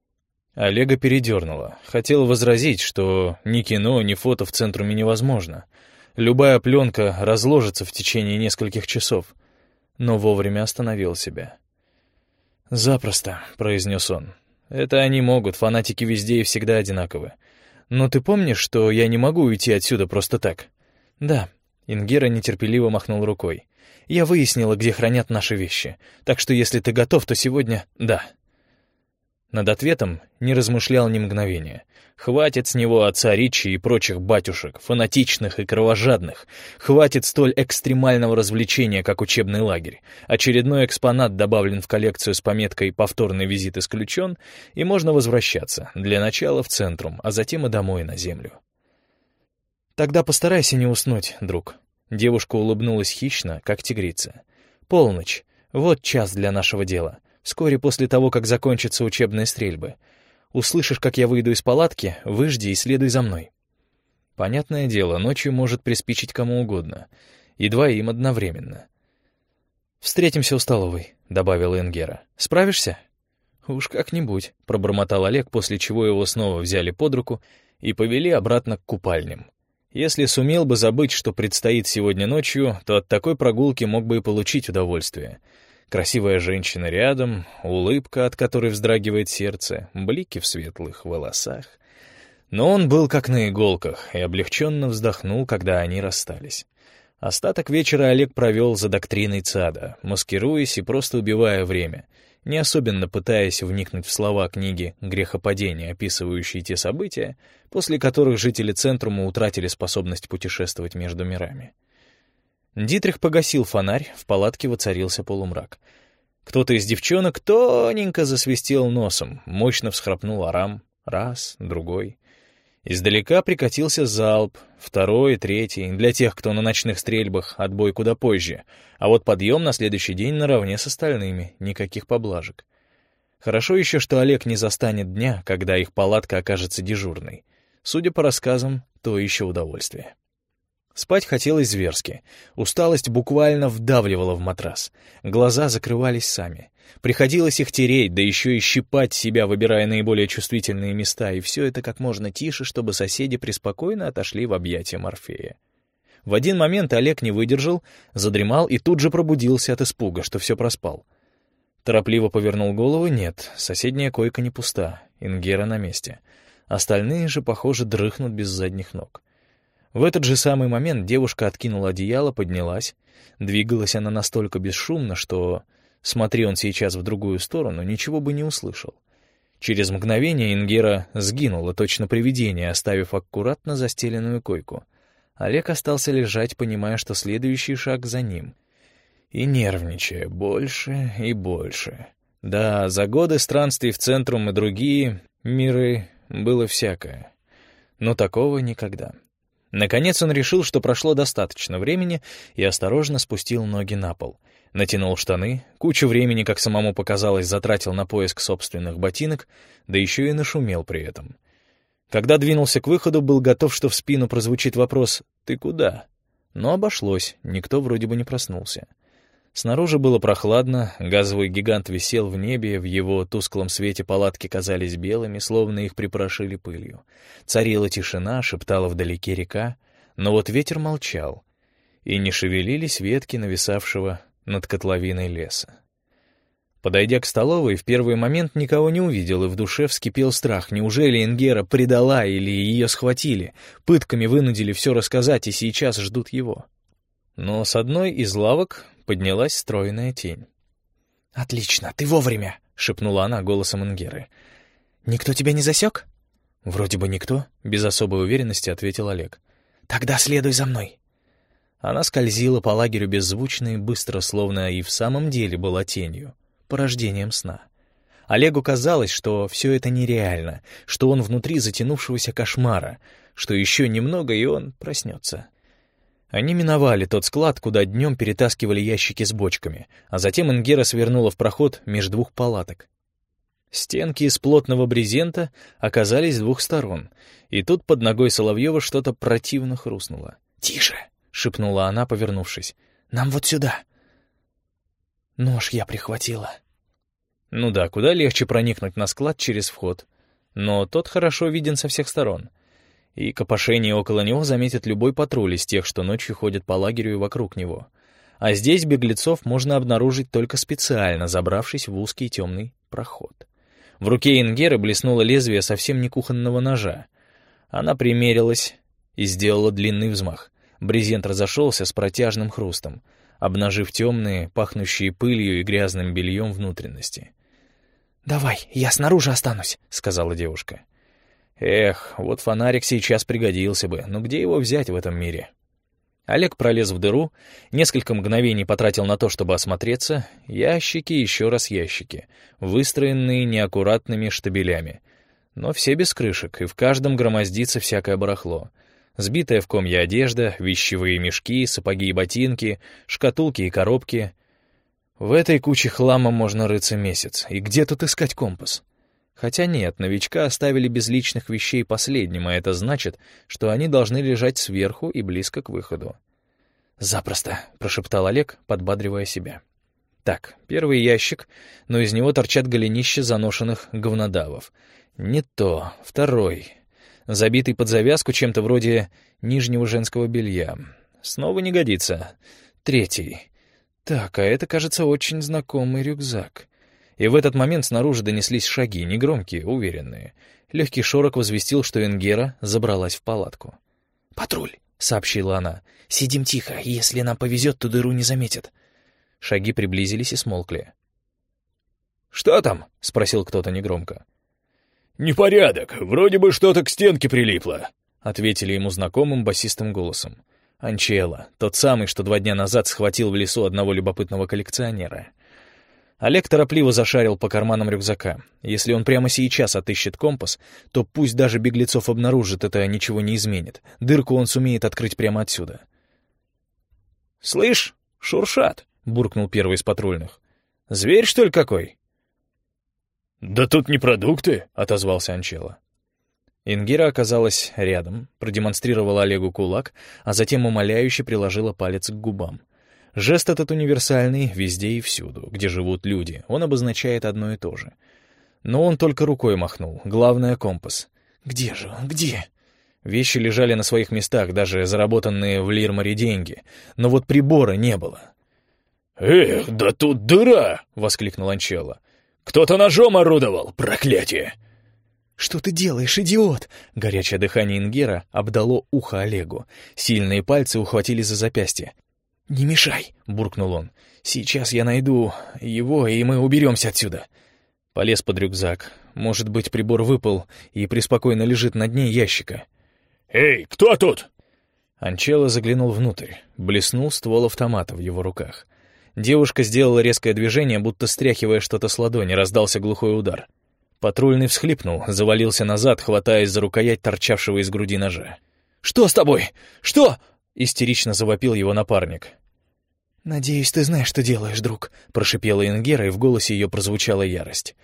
Олега передернуло. Хотел возразить, что ни кино, ни фото в центруме невозможно. Любая пленка разложится в течение нескольких часов. Но вовремя остановил себя. «Запросто», — произнес он. «Это они могут, фанатики везде и всегда одинаковы. Но ты помнишь, что я не могу уйти отсюда просто так?» «Да», — Ингера нетерпеливо махнул рукой. «Я выяснила, где хранят наши вещи. Так что если ты готов, то сегодня...» «Да». Над ответом не размышлял ни мгновения. Хватит с него отца Ричи и прочих батюшек, фанатичных и кровожадных. Хватит столь экстремального развлечения, как учебный лагерь. Очередной экспонат добавлен в коллекцию с пометкой «Повторный визит исключен», и можно возвращаться, для начала в Центрум, а затем и домой на землю. «Тогда постарайся не уснуть, друг». Девушка улыбнулась хищно, как тигрица. «Полночь. Вот час для нашего дела. Вскоре после того, как закончатся учебные стрельбы. Услышишь, как я выйду из палатки, выжди и следуй за мной». Понятное дело, ночью может приспичить кому угодно. И двоим одновременно. «Встретимся у столовой», — добавила Ингера. «Справишься?» «Уж как-нибудь», — пробормотал Олег, после чего его снова взяли под руку и повели обратно к купальням. Если сумел бы забыть, что предстоит сегодня ночью, то от такой прогулки мог бы и получить удовольствие. Красивая женщина рядом, улыбка, от которой вздрагивает сердце, блики в светлых волосах. Но он был как на иголках и облегченно вздохнул, когда они расстались. Остаток вечера Олег провел за доктриной ЦАДа, маскируясь и просто убивая время, не особенно пытаясь вникнуть в слова книги «Грехопадение», описывающие те события, после которых жители Центрума утратили способность путешествовать между мирами. Дитрих погасил фонарь, в палатке воцарился полумрак. Кто-то из девчонок тоненько засвистел носом, мощно всхрапнул Арам, раз, другой. Издалека прикатился залп, второй, третий, для тех, кто на ночных стрельбах, отбой куда позже, а вот подъем на следующий день наравне с остальными, никаких поблажек. Хорошо еще, что Олег не застанет дня, когда их палатка окажется дежурной. Судя по рассказам, то еще удовольствие. Спать хотелось зверски. Усталость буквально вдавливала в матрас. Глаза закрывались сами. Приходилось их тереть, да еще и щипать себя, выбирая наиболее чувствительные места, и все это как можно тише, чтобы соседи преспокойно отошли в объятия Морфея. В один момент Олег не выдержал, задремал и тут же пробудился от испуга, что все проспал. Торопливо повернул голову. Нет, соседняя койка не пуста, Ингера на месте. Остальные же, похоже, дрыхнут без задних ног. В этот же самый момент девушка откинула одеяло, поднялась. Двигалась она настолько бесшумно, что, смотри он сейчас в другую сторону, ничего бы не услышал. Через мгновение Ингера сгинула, точно привидение, оставив аккуратно застеленную койку. Олег остался лежать, понимая, что следующий шаг за ним. И нервничая больше и больше. Да, за годы странствий в Центрум и другие миры было всякое. Но такого никогда. Наконец он решил, что прошло достаточно времени, и осторожно спустил ноги на пол. Натянул штаны, кучу времени, как самому показалось, затратил на поиск собственных ботинок, да еще и нашумел при этом. Когда двинулся к выходу, был готов, что в спину прозвучит вопрос «Ты куда?». Но обошлось, никто вроде бы не проснулся. Снаружи было прохладно, газовый гигант висел в небе, в его тусклом свете палатки казались белыми, словно их припорошили пылью. Царила тишина, шептала вдалеке река, но вот ветер молчал, и не шевелились ветки нависавшего над котловиной леса. Подойдя к столовой, в первый момент никого не увидел, и в душе вскипел страх. Неужели Ингера предала или ее схватили, пытками вынудили все рассказать и сейчас ждут его? Но с одной из лавок поднялась стройная тень. «Отлично, ты вовремя!» — шепнула она голосом Ингеры. «Никто тебя не засек?» «Вроде бы никто», — без особой уверенности ответил Олег. «Тогда следуй за мной». Она скользила по лагерю беззвучно и быстро, словно и в самом деле была тенью, порождением сна. Олегу казалось, что все это нереально, что он внутри затянувшегося кошмара, что еще немного, и он проснется. Они миновали тот склад, куда днем перетаскивали ящики с бочками, а затем Ингера свернула в проход между двух палаток. Стенки из плотного брезента оказались с двух сторон, и тут под ногой Соловьева что-то противно хрустнуло. «Тише!» — шепнула она, повернувшись. «Нам вот сюда!» «Нож я прихватила». Ну да, куда легче проникнуть на склад через вход, но тот хорошо виден со всех сторон. И копошение около него заметит любой патруль из тех, что ночью ходят по лагерю и вокруг него. А здесь беглецов можно обнаружить только специально, забравшись в узкий темный проход. В руке Ингеры блеснуло лезвие совсем не кухонного ножа. Она примерилась и сделала длинный взмах. Брезент разошелся с протяжным хрустом, обнажив темные, пахнущие пылью и грязным бельем внутренности. «Давай, я снаружи останусь», — сказала девушка. Эх, вот фонарик сейчас пригодился бы, но где его взять в этом мире? Олег пролез в дыру, несколько мгновений потратил на то, чтобы осмотреться. Ящики, еще раз ящики, выстроенные неаккуратными штабелями. Но все без крышек, и в каждом громоздится всякое барахло. Сбитая в комья одежда, вещевые мешки, сапоги и ботинки, шкатулки и коробки. В этой куче хлама можно рыться месяц. И где тут искать компас? Хотя нет, новичка оставили без личных вещей последним, а это значит, что они должны лежать сверху и близко к выходу. «Запросто», — прошептал Олег, подбадривая себя. Так, первый ящик, но из него торчат голенища заношенных говнодавов. Не то, второй, забитый под завязку чем-то вроде нижнего женского белья. Снова не годится. Третий. Так, а это, кажется, очень знакомый рюкзак. И в этот момент снаружи донеслись шаги, негромкие, уверенные. Легкий шорох возвестил, что Ингера забралась в палатку. «Патруль», — сообщила она. «Сидим тихо, если нам повезет, то дыру не заметят». Шаги приблизились и смолкли. «Что там?» — спросил кто-то негромко. «Непорядок, вроде бы что-то к стенке прилипло», — ответили ему знакомым басистым голосом. Анчело, тот самый, что 2 дня назад схватил в лесу одного любопытного коллекционера. Олег торопливо зашарил по карманам рюкзака. Если он прямо сейчас отыщет компас, то пусть даже беглецов обнаружит, это ничего не изменит. Дырку он сумеет открыть прямо отсюда. «Слышь, шуршат», — буркнул первый из патрульных. «Зверь, что ли, какой?» «Да тут не продукты», — отозвался Анчело. Ингера оказалась рядом, продемонстрировала Олегу кулак, а затем умоляюще приложила палец к губам. Жест этот универсальный везде и всюду, где живут люди, он обозначает одно и то же. Но он только рукой махнул, главное — компас. Где же он, где? Вещи лежали на своих местах, даже заработанные в Лирмаре деньги, но вот прибора не было. «Эх, да тут дыра!» — воскликнул Анчело. «Кто-то ножом орудовал, проклятие!» «Что ты делаешь, идиот?» Горячее дыхание Ингера обдало ухо Олегу. Сильные пальцы ухватили за запястье. «Не мешай!» — буркнул он. «Сейчас я найду его, и мы уберемся отсюда». Полез под рюкзак. Может быть, прибор выпал и преспокойно лежит на дне ящика. «Эй, кто тут?» Анчело заглянул внутрь. Блеснул ствол автомата в его руках. Девушка сделала резкое движение, будто стряхивая что-то с ладони, раздался глухой удар. Патрульный всхлипнул, завалился назад, хватаясь за рукоять торчавшего из груди ножа. «Что с тобой? Что?» — истерично завопил его напарник. «Надеюсь, ты знаешь, что делаешь, друг», — прошипела Ингера, и в голосе ее прозвучала ярость.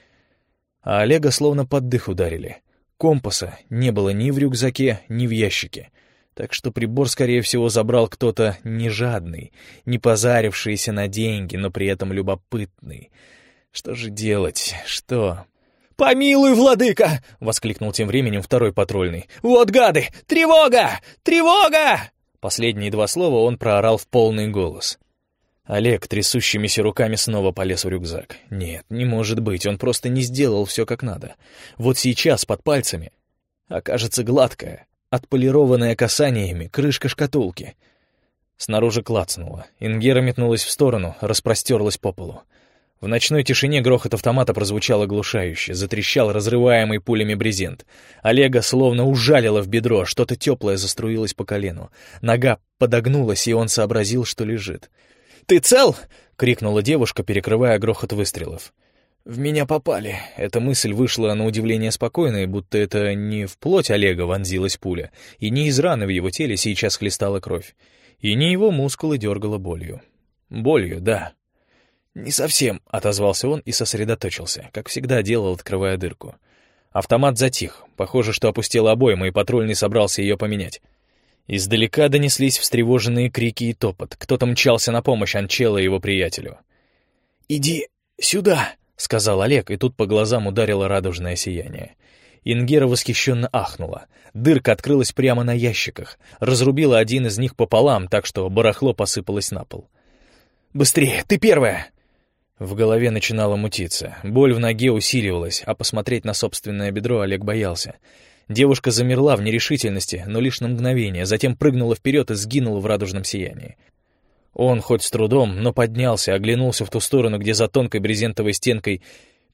А Олега словно под дых ударили. Компаса не было ни в рюкзаке, ни в ящике. Так что прибор, скорее всего, забрал кто-то не жадный, не позарившийся на деньги, но при этом любопытный. Что же делать? Что? «Помилуй, владыка!» — воскликнул тем временем второй патрульный. «Вот гады! Тревога! Тревога!» Последние 2 слова он проорал в полный голос. Олег трясущимися руками снова полез в рюкзак. Нет, не может быть, он просто не сделал все как надо. Вот сейчас под пальцами окажется гладкая, отполированная касаниями крышка шкатулки. Снаружи клацнуло. Ингера метнулась в сторону, распростерлась по полу. В ночной тишине грохот автомата прозвучал оглушающе, затрещал разрываемый пулями брезент. Олега словно ужалило в бедро, что-то теплое заструилось по колену. Нога подогнулась, и он сообразил, что лежит. «Ты цел?» — крикнула девушка, перекрывая грохот выстрелов. «В меня попали». Эта мысль вышла на удивление спокойной, будто это не в плоть Олега вонзилась пуля, и не из раны в его теле сейчас хлестала кровь, и не его мускулы дергала болью. Болью, да. «Не совсем», — отозвался он и сосредоточился, как всегда делал, открывая дырку. Автомат затих. Похоже, что опустил обойму, и патрульный собрался ее поменять. Издалека донеслись встревоженные крики и топот. Кто-то мчался на помощь Анчело и его приятелю. «Иди сюда», — сказал Олег, и тут по глазам ударило радужное сияние. Ингера восхищенно ахнула. Дырка открылась прямо на ящиках, разрубила один из них пополам, так что барахло посыпалось на пол. «Быстрее, ты первая!» В голове начинало мутиться, боль в ноге усиливалась, а посмотреть на собственное бедро Олег боялся. Девушка замерла в нерешительности, но лишь на мгновение, затем прыгнула вперед и сгинула в радужном сиянии. Он хоть с трудом, но поднялся, оглянулся в ту сторону, где за тонкой брезентовой стенкой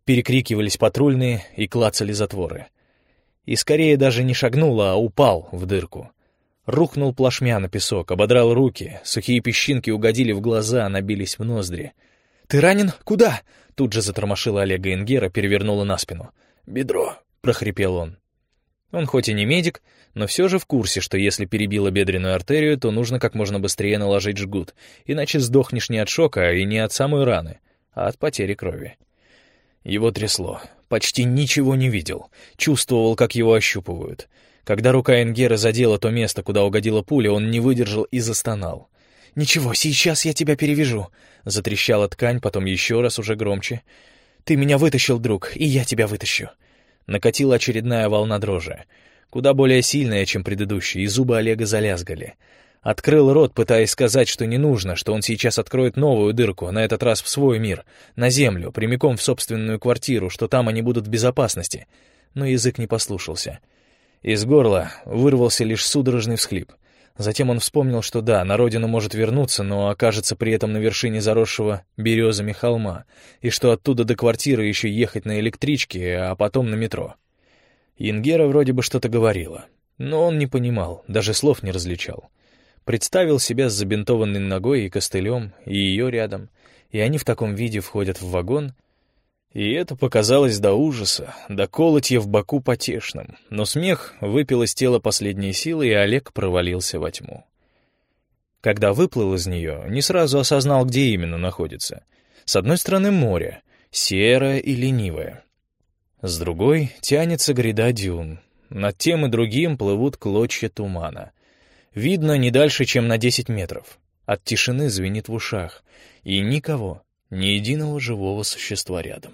перекрикивались патрульные и клацали затворы. И скорее даже не шагнул, а упал в дырку. Рухнул плашмя на песок, ободрал руки, сухие песчинки угодили в глаза, набились в ноздри. «Ты ранен? Куда?» Тут же затормошила Олега Ингера, перевернула на спину. «Бедро», — прохрипел он. Он хоть и не медик, но все же в курсе, что если перебило бедренную артерию, то нужно как можно быстрее наложить жгут, иначе сдохнешь не от шока и не от самой раны, а от потери крови. Его трясло. Почти ничего не видел. Чувствовал, как его ощупывают. Когда рука Ингера задела то место, куда угодила пуля, он не выдержал и застонал. «Ничего, сейчас я тебя перевяжу», — затрещала ткань, потом еще раз, уже громче. «Ты меня вытащил, друг, и я тебя вытащу». Накатила очередная волна дрожи, куда более сильная, чем предыдущая, и зубы Олега залязгали. Открыл рот, пытаясь сказать, что не нужно, что он сейчас откроет новую дырку, на этот раз в свой мир, на землю, прямиком в собственную квартиру, что там они будут в безопасности. Но язык не послушался. Из горла вырвался лишь судорожный всхлип. Затем он вспомнил, что да, на родину может вернуться, но окажется при этом на вершине заросшего березами холма, и что оттуда до квартиры еще ехать на электричке, а потом на метро. Ингера вроде бы что-то говорила, но он не понимал, даже слов не различал. Представил себя с забинтованной ногой и костылем, и ее рядом, и они в таком виде входят в вагон, и это показалось до ужаса, до колотья в боку потешным, но смех выпил из тела последние силы, и Олег провалился во тьму. Когда выплыл из нее, не сразу осознал, где именно находится. С одной стороны море, серое и ленивое. С другой тянется гряда дюн. Над тем и другим плывут клочья тумана. Видно не дальше, чем на 10 метров. От тишины звенит в ушах. И никого, ни единого живого существа рядом.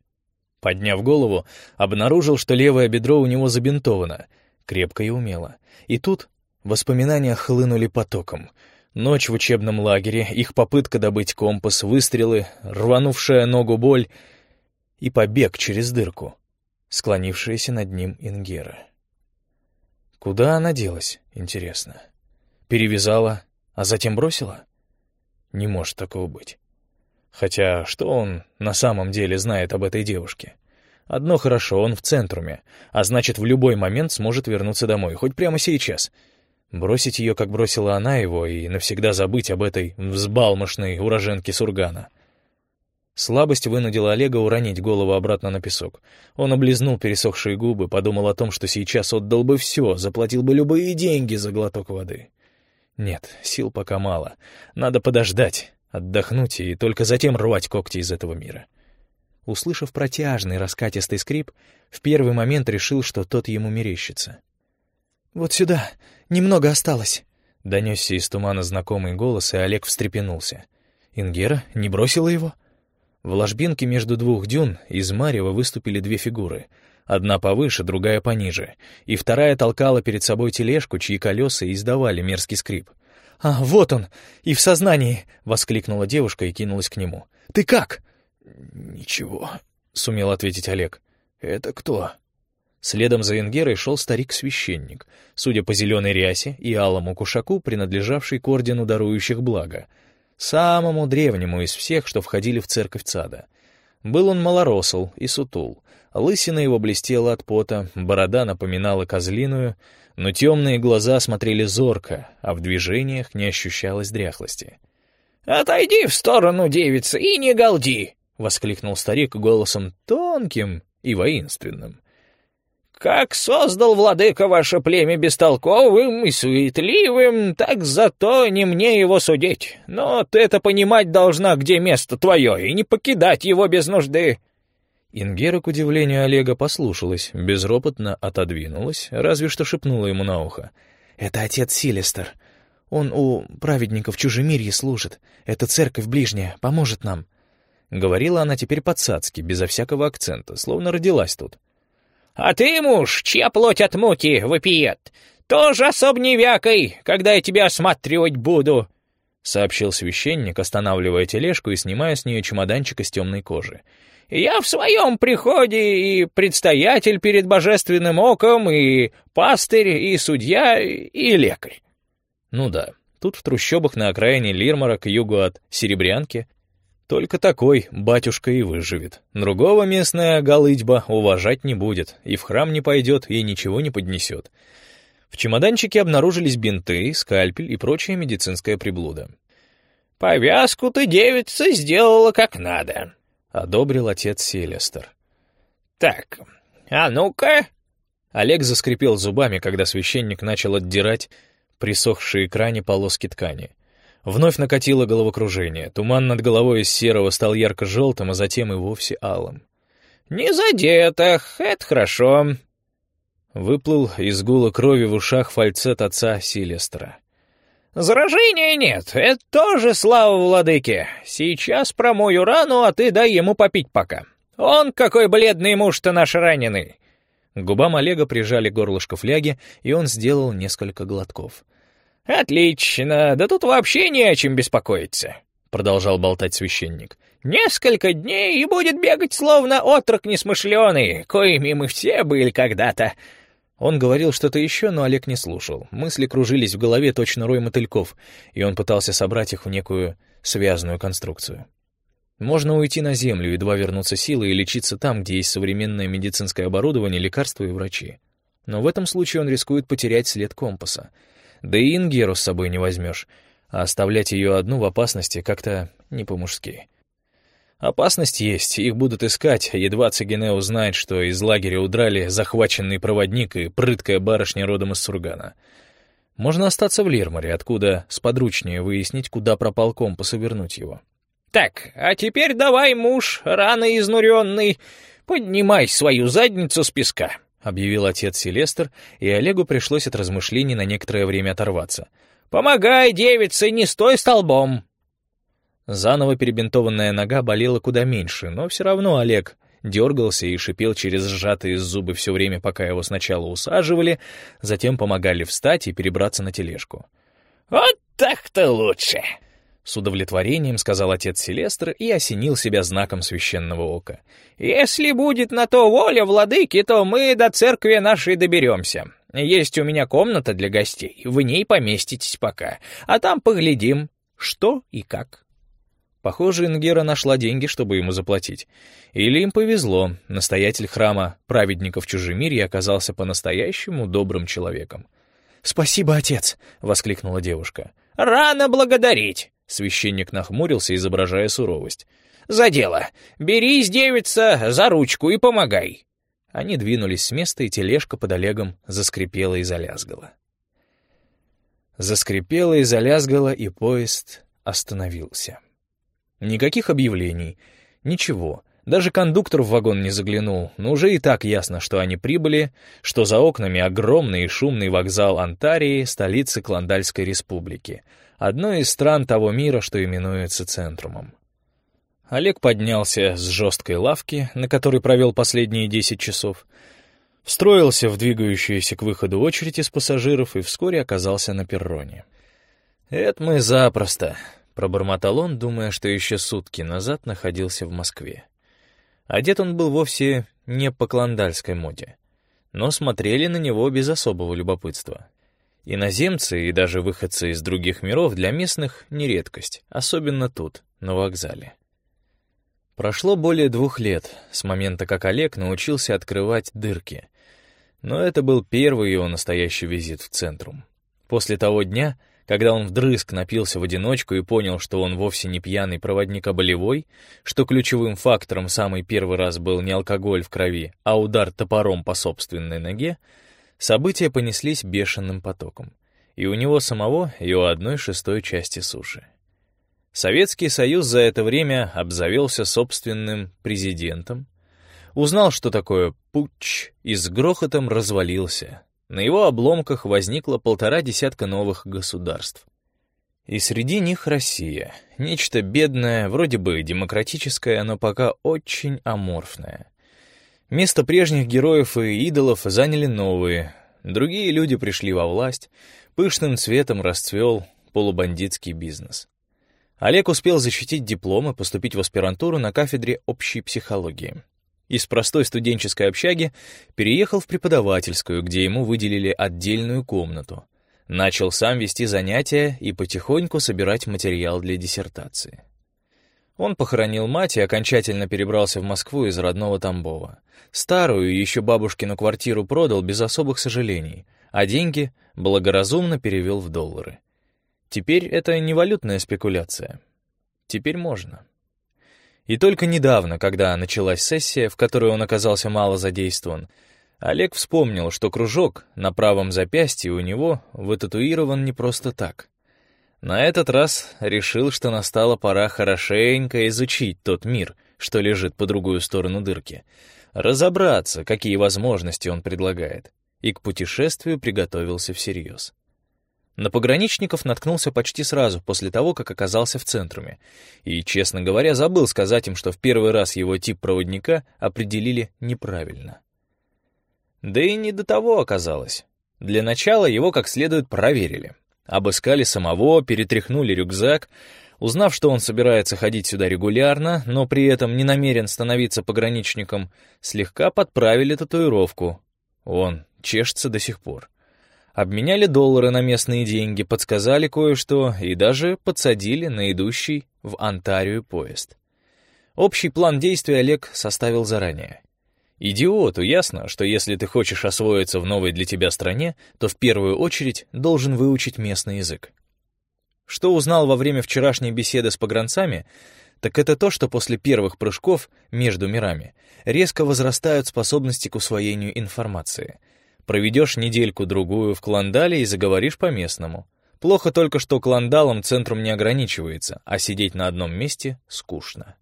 Подняв голову, обнаружил, что левое бедро у него забинтовано, крепко и умело. И тут воспоминания хлынули потоком. Ночь в учебном лагере, их попытка добыть компас, выстрелы, рванувшая ногу боль и побег через дырку, склонившаяся над ним Ингера. Куда она делась, интересно? Перевязала, а затем бросила? Не может такого быть. Хотя что он на самом деле знает об этой девушке? Одно хорошо, он в центруме, а значит, в любой момент сможет вернуться домой, хоть прямо сейчас. Бросить ее, как бросила она его, и навсегда забыть об этой взбалмошной уроженке Сургана. Слабость вынудила Олега уронить голову обратно на песок. Он облизнул пересохшие губы, подумал о том, что сейчас отдал бы все, заплатил бы любые деньги за глоток воды. Нет, сил пока мало. Надо подождать, отдохнуть и только затем рвать когти из этого мира. Услышав протяжный раскатистый скрип, в первый момент решил, что тот ему мерещится. «Вот сюда, немного осталось», — донесся из тумана знакомый голос, и Олег встрепенулся. Ингера не бросила его? В ложбинке между двух дюн из марева выступили две фигуры. Одна повыше, другая пониже, и вторая толкала перед собой тележку, чьи колеса издавали мерзкий скрип. «А, вот он! И в сознании!» — воскликнула девушка и кинулась к нему. «Ты как?» «Ничего», — сумел ответить Олег. «Это кто?» Следом за Ингерой шел старик-священник, судя по зеленой рясе и алому кушаку, принадлежавший к ордену дарующих благо, самому древнему из всех, что входили в церковь Цада. Был он малоросл и сутул, лысина его блестела от пота, борода напоминала козлиную, но темные глаза смотрели зорко, а в движениях не ощущалось дряхлости. «Отойди в сторону, девица, и не галди!» — воскликнул старик голосом тонким и воинственным. «Как создал владыка ваше племя бестолковым и суетливым, так зато не мне его судить. Но ты-то понимать должна, где место твое, и не покидать его без нужды». Ингера, к удивлению Олега, послушалась, безропотно отодвинулась, разве что шепнула ему на ухо. «Это отец Силистер. Он у праведников в Чужемирье служит. Это церковь ближняя, поможет нам». Говорила она теперь по-цацки, безо всякого акцента, словно родилась тут. «А ты, муж, чья плоть от муки вопиет, тоже особо не вякай, когда я тебя осматривать буду», — сообщил священник, останавливая тележку и снимая с нее чемоданчик из темной кожи. «Я в своем приходе и предстоятель перед божественным оком, и пастырь, и судья, и лекарь». Ну да, тут в трущобах на окраине Лирмара к югу от Серебрянки Только такой батюшка и выживет. Другого местная голыдьба уважать не будет, и в храм не пойдет, и ничего не поднесет. В чемоданчике обнаружились бинты, скальпель и прочая медицинская приблуда. «Повязку ты, девица, сделала как надо», — одобрил отец Селестер. «Так, а ну-ка». Олег заскрипел зубами, когда священник начал отдирать присохшие к ране полоски ткани. Вновь накатило головокружение. Туман над головой из серого стал ярко-желтым, а затем и вовсе алым. «Не задето, это хорошо». Выплыл из гула крови в ушах фальцет отца Селестера. «Заражения нет, это тоже слава владыке. Сейчас промою рану, а ты дай ему попить пока. Он какой бледный муж-то наш раненый». К губам Олега прижали горлышко фляги, и он сделал несколько глотков. «Отлично, да тут вообще не о чем беспокоиться», — продолжал болтать священник. «Несколько дней и будет бегать, словно отрок несмышленый, коими мы все были когда-то». Он говорил что-то еще, но Олег не слушал. Мысли кружились в голове точно рой мотыльков, и он пытался собрать их в некую связанную конструкцию. Можно уйти на землю, едва вернуться силой, и лечиться там, где есть современное медицинское оборудование, лекарства и врачи. Но в этом случае он рискует потерять след компаса. Да и Ингеру с собой не возьмешь, а оставлять ее одну в опасности как-то не по-мужски. Опасность есть, их будут искать, едва Цигене узнает, что из лагеря удрали захваченный проводник и прыткая барышня родом из Сургана. Можно остаться в Лирмаре, откуда сподручнее выяснить, куда пропал компас и вернуть его. «Так, а теперь давай, муж, рано изнуренный, поднимай свою задницу с песка», — объявил отец Селестер, и Олегу пришлось от размышлений на некоторое время оторваться. «Помогай, девице, не стой столбом!» Заново перебинтованная нога болела куда меньше, но все равно Олег дергался и шипел через сжатые зубы все время, пока его сначала усаживали, затем помогали встать и перебраться на тележку. «Вот так-то лучше!» — с удовлетворением сказал отец Селестер и осенил себя знаком священного ока. «Если будет на то воля владыки, то мы до церкви нашей доберемся. Есть у меня комната для гостей, в ней поместитесь пока, а там поглядим, что и как». Похоже, Ингера нашла деньги, чтобы ему заплатить. Или им повезло, настоятель храма праведников Чужемирья оказался по-настоящему добрым человеком. «Спасибо, отец!» — воскликнула девушка. «Рано благодарить!» — священник нахмурился, изображая суровость. «За дело! Берись, девица, за ручку и помогай!» Они двинулись с места, и тележка под Олегом заскрипела и залязгала. Заскрипела и залязгала, и поезд остановился. Никаких объявлений, ничего. Даже кондуктор в вагон не заглянул, но уже и так ясно, что они прибыли, что за окнами огромный и шумный вокзал Антарии, столицы Клондальской республики, одной из стран того мира, что именуется Центрумом. Олег поднялся с жесткой лавки, на которой провел последние 10 часов, встроился в двигающуюся к выходу очередь из пассажиров и вскоре оказался на перроне. «Это мы запросто», — пробормотал он, думая, что еще сутки назад находился в Москве. Одет он был вовсе не по клондальской моде, но смотрели на него без особого любопытства. Иноземцы и даже выходцы из других миров для местных — не редкость, особенно тут, на вокзале. Прошло более 2 лет с момента, как Олег научился открывать дырки, но это был первый его настоящий визит в Центрум. После того дня, когда он вдрызг напился в одиночку и понял, что он вовсе не пьяный проводник, а болевой, что ключевым фактором самый первый раз был не алкоголь в крови, а удар топором по собственной ноге, события понеслись бешеным потоком. И у него самого, и у 1/6 части суши. Советский Союз за это время обзавелся собственным президентом, узнал, что такое путч, и с грохотом развалился. На его обломках возникло 1,5 десятка новых государств. И среди них Россия. Нечто бедное, вроде бы демократическое, но пока очень аморфное. Место прежних героев и идолов заняли новые. Другие люди пришли во власть. Пышным цветом расцвел полубандитский бизнес. Олег успел защитить диплом и поступить в аспирантуру на кафедре общей психологии. Из простой студенческой общаги переехал в преподавательскую, где ему выделили отдельную комнату. Начал сам вести занятия и потихоньку собирать материал для диссертации. Он похоронил мать и окончательно перебрался в Москву из родного Тамбова. Старую, еще бабушкину квартиру продал без особых сожалений, а деньги благоразумно перевел в доллары. Теперь это не валютная спекуляция. Теперь можно. И только недавно, когда началась сессия, в которой он оказался мало задействован, Олег вспомнил, что кружок на правом запястье у него вытатуирован не просто так. На этот раз решил, что настала пора хорошенько изучить тот мир, что лежит по другую сторону дырки, разобраться, какие возможности он предлагает, и к путешествию приготовился всерьез. На пограничников наткнулся почти сразу после того, как оказался в центруме, и, честно говоря, забыл сказать им, что в первый раз его тип проводника определили неправильно. Да и не до того оказалось. Для начала его как следует проверили. Обыскали самого, перетряхнули рюкзак, узнав, что он собирается ходить сюда регулярно, но при этом не намерен становиться пограничником, слегка подправили татуировку. Он чешется до сих пор. Обменяли доллары на местные деньги, подсказали кое-что и даже подсадили на идущий в Онтарио поезд. Общий план действий Олег составил заранее. Идиоту ясно, что если ты хочешь освоиться в новой для тебя стране, то в первую очередь должен выучить местный язык. Что узнал во время вчерашней беседы с погранцами, так это то, что после первых прыжков между мирами резко возрастают способности к усвоению информации. Проведешь недельку-другую в Клондале и заговоришь по-местному. Плохо только, что Клондалом центрум не ограничивается, а сидеть на одном месте скучно.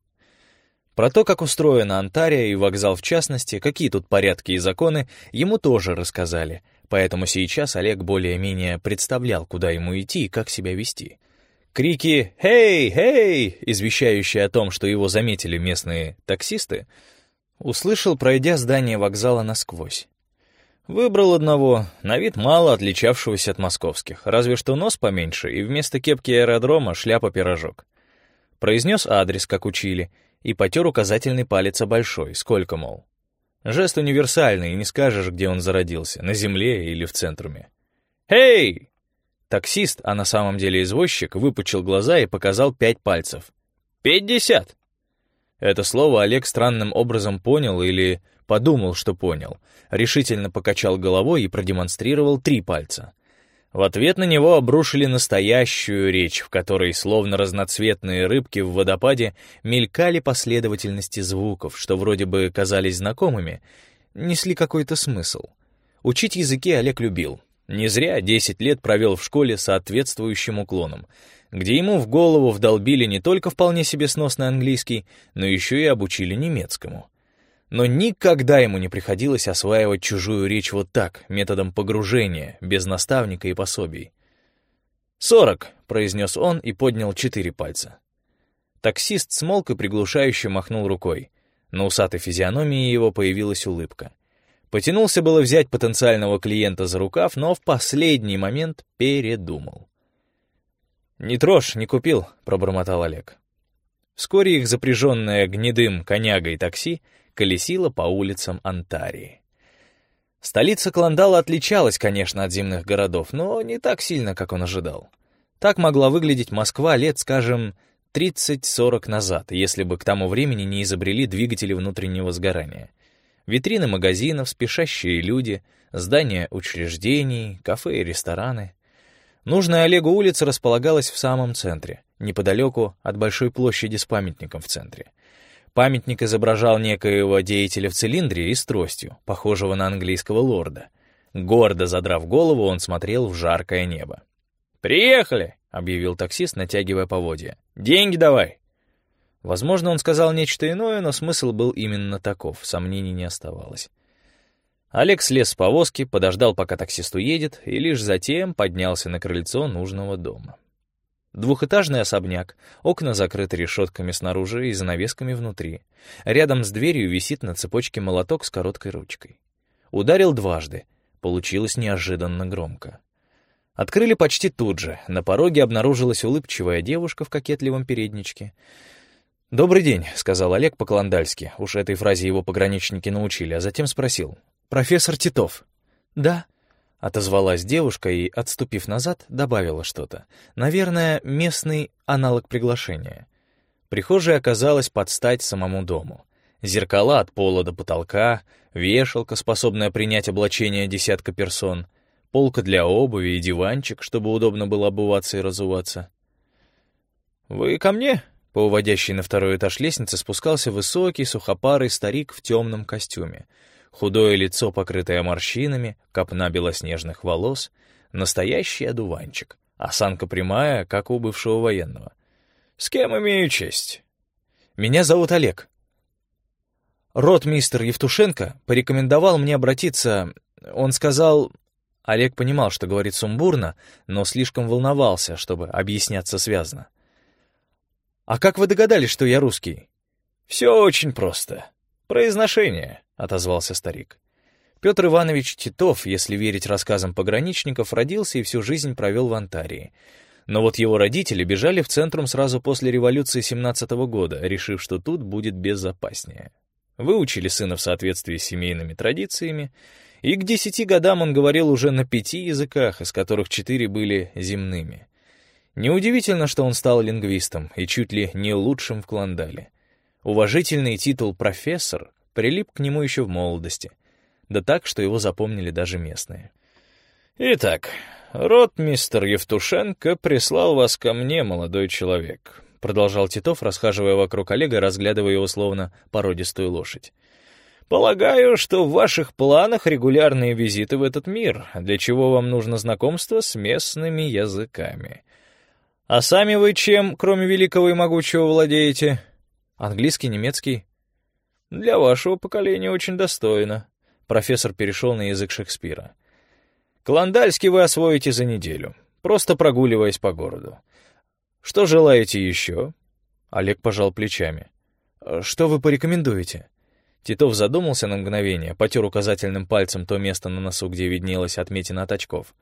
Про то, как устроена Онтарио и вокзал в частности, какие тут порядки и законы, ему тоже рассказали, поэтому сейчас Олег более-менее представлял, куда ему идти и как себя вести. Крики «Хей! Хей!», извещающие о том, что его заметили местные таксисты, услышал, пройдя здание вокзала насквозь. Выбрал одного, на вид мало отличавшегося от московских, разве что нос поменьше и вместо кепки аэродрома шляпа-пирожок. Произнес адрес, как учили, и потер указательный палец о большой, сколько, мол. Жест универсальный, и не скажешь, где он зародился, на земле или в центруме. «Хей!» Таксист, а на самом деле извозчик, выпучил глаза и показал 5 пальцев. 50! Это слово Олег странным образом понял или подумал, что понял. Решительно покачал головой и продемонстрировал 3 пальца. В ответ на него обрушили настоящую речь, в которой, словно разноцветные рыбки в водопаде, мелькали последовательности звуков, что вроде бы казались знакомыми, несли какой-то смысл. Учить языки Олег любил. Не зря 10 лет провел в школе с соответствующим уклоном, где ему в голову вдолбили не только вполне себе сносный английский, но еще и обучили немецкому. Но никогда ему не приходилось осваивать чужую речь вот так, методом погружения, без наставника и пособий. 40, произнес он и поднял 4 пальца. Таксист смолк и приглушающе махнул рукой. На усатой физиономии его появилась улыбка. Потянулся было взять потенциального клиента за рукав, но в последний момент передумал. «Не трожь, не купил», — пробормотал Олег. Вскоре их запряженное гнедым конягой такси колесила по улицам Онтарио. Столица Клондала отличалась, конечно, от земных городов, но не так сильно, как он ожидал. Так могла выглядеть Москва лет, скажем, 30-40 назад, если бы к тому времени не изобрели двигатели внутреннего сгорания. Витрины магазинов, спешащие люди, здания учреждений, кафе и рестораны. Нужная Олегу улица располагалась в самом центре, неподалеку от большой площади с памятником в центре. Памятник изображал некоего деятеля в цилиндре и с тростью, похожего на английского лорда. Гордо задрав голову, он смотрел в жаркое небо. «Приехали!» — объявил таксист, натягивая поводья. «Деньги давай!» Возможно, он сказал нечто иное, но смысл был именно таков, сомнений не оставалось. Олег слез с повозки, подождал, пока таксист уедет, и лишь затем поднялся на крыльцо нужного дома. Двухэтажный особняк, окна закрыты решетками снаружи и занавесками внутри. Рядом с дверью висит на цепочке молоток с короткой ручкой. Ударил дважды, получилось неожиданно громко. Открыли почти тут же, на пороге обнаружилась улыбчивая девушка в кокетливом передничке. «Добрый день», — сказал Олег по-клондальски, уж этой фразе его пограничники научили, а затем спросил. «Профессор Титов?» «Да», — отозвалась девушка и, отступив назад, добавила что-то. Наверное, местный аналог приглашения. Прихожая оказалась под стать самому дому. Зеркала от пола до потолка, вешалка, способная принять облачение десятка персон, полка для обуви и диванчик, чтобы удобно было обуваться и разуваться. «Вы ко мне?» По уводящей на второй этаж лестницы спускался высокий, сухопарый старик в темном костюме. Худое лицо, покрытое морщинами, копна белоснежных волос, настоящий одуванчик, осанка прямая, как у бывшего военного. «С кем имею честь?» «Меня зовут Олег. Ротмистр Евтушенко порекомендовал мне обратиться. Он сказал...» Олег понимал, что говорит сумбурно, но слишком волновался, чтобы объясняться связно. «А как вы догадались, что я русский?» «Все очень просто. Произношение», — отозвался старик. Петр Иванович Титов, если верить рассказам пограничников, родился и всю жизнь провел в Онтарии. Но вот его родители бежали в Центрум сразу после революции 17-го года, решив, что тут будет безопаснее. Выучили сына в соответствии с семейными традициями, и к 10 годам он говорил уже на 5 языках, из которых 4 были земными. Неудивительно, что он стал лингвистом и чуть ли не лучшим в Клондале. Уважительный титул «профессор» прилип к нему еще в молодости, да так, что его запомнили даже местные. «Итак, ротмистр Евтушенко прислал вас ко мне, молодой человек», продолжал Титов, расхаживая вокруг Олега и разглядывая его словно породистую лошадь. «Полагаю, что в ваших планах регулярные визиты в этот мир, для чего вам нужно знакомство с местными языками. А сами вы чем, кроме великого и могучего, владеете?» «Английский, немецкий». «Для вашего поколения очень достойно». Профессор перешел на язык Шекспира. «Клондальский вы освоите за неделю, просто прогуливаясь по городу. Что желаете еще?» Олег пожал плечами. «Что вы порекомендуете?» Титов задумался на мгновение, потер указательным пальцем то место на носу, где виднелась отметина от очков.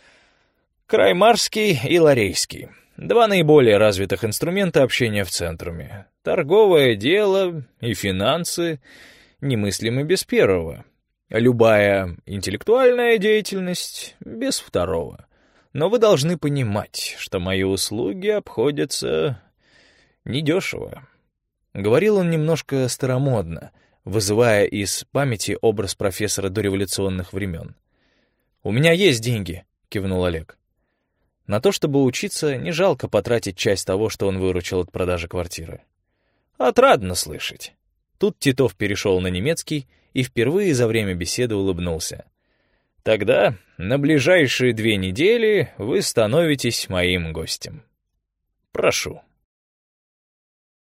«Краймарский и Ларейский. 2 наиболее развитых инструмента общения в Центруме. Торговое дело и финансы немыслимы без первого. Любая интеллектуальная деятельность без второго. Но вы должны понимать, что мои услуги обходятся недешево». Говорил он немножко старомодно, вызывая из памяти образ профессора дореволюционных времен. «У меня есть деньги», — кивнул Олег. На то, чтобы учиться, не жалко потратить часть того, что он выручил от продажи квартиры. «Отрадно слышать». Тут Титов перешел на немецкий и впервые за время беседы улыбнулся. «Тогда на ближайшие 2 недели вы становитесь моим гостем. Прошу».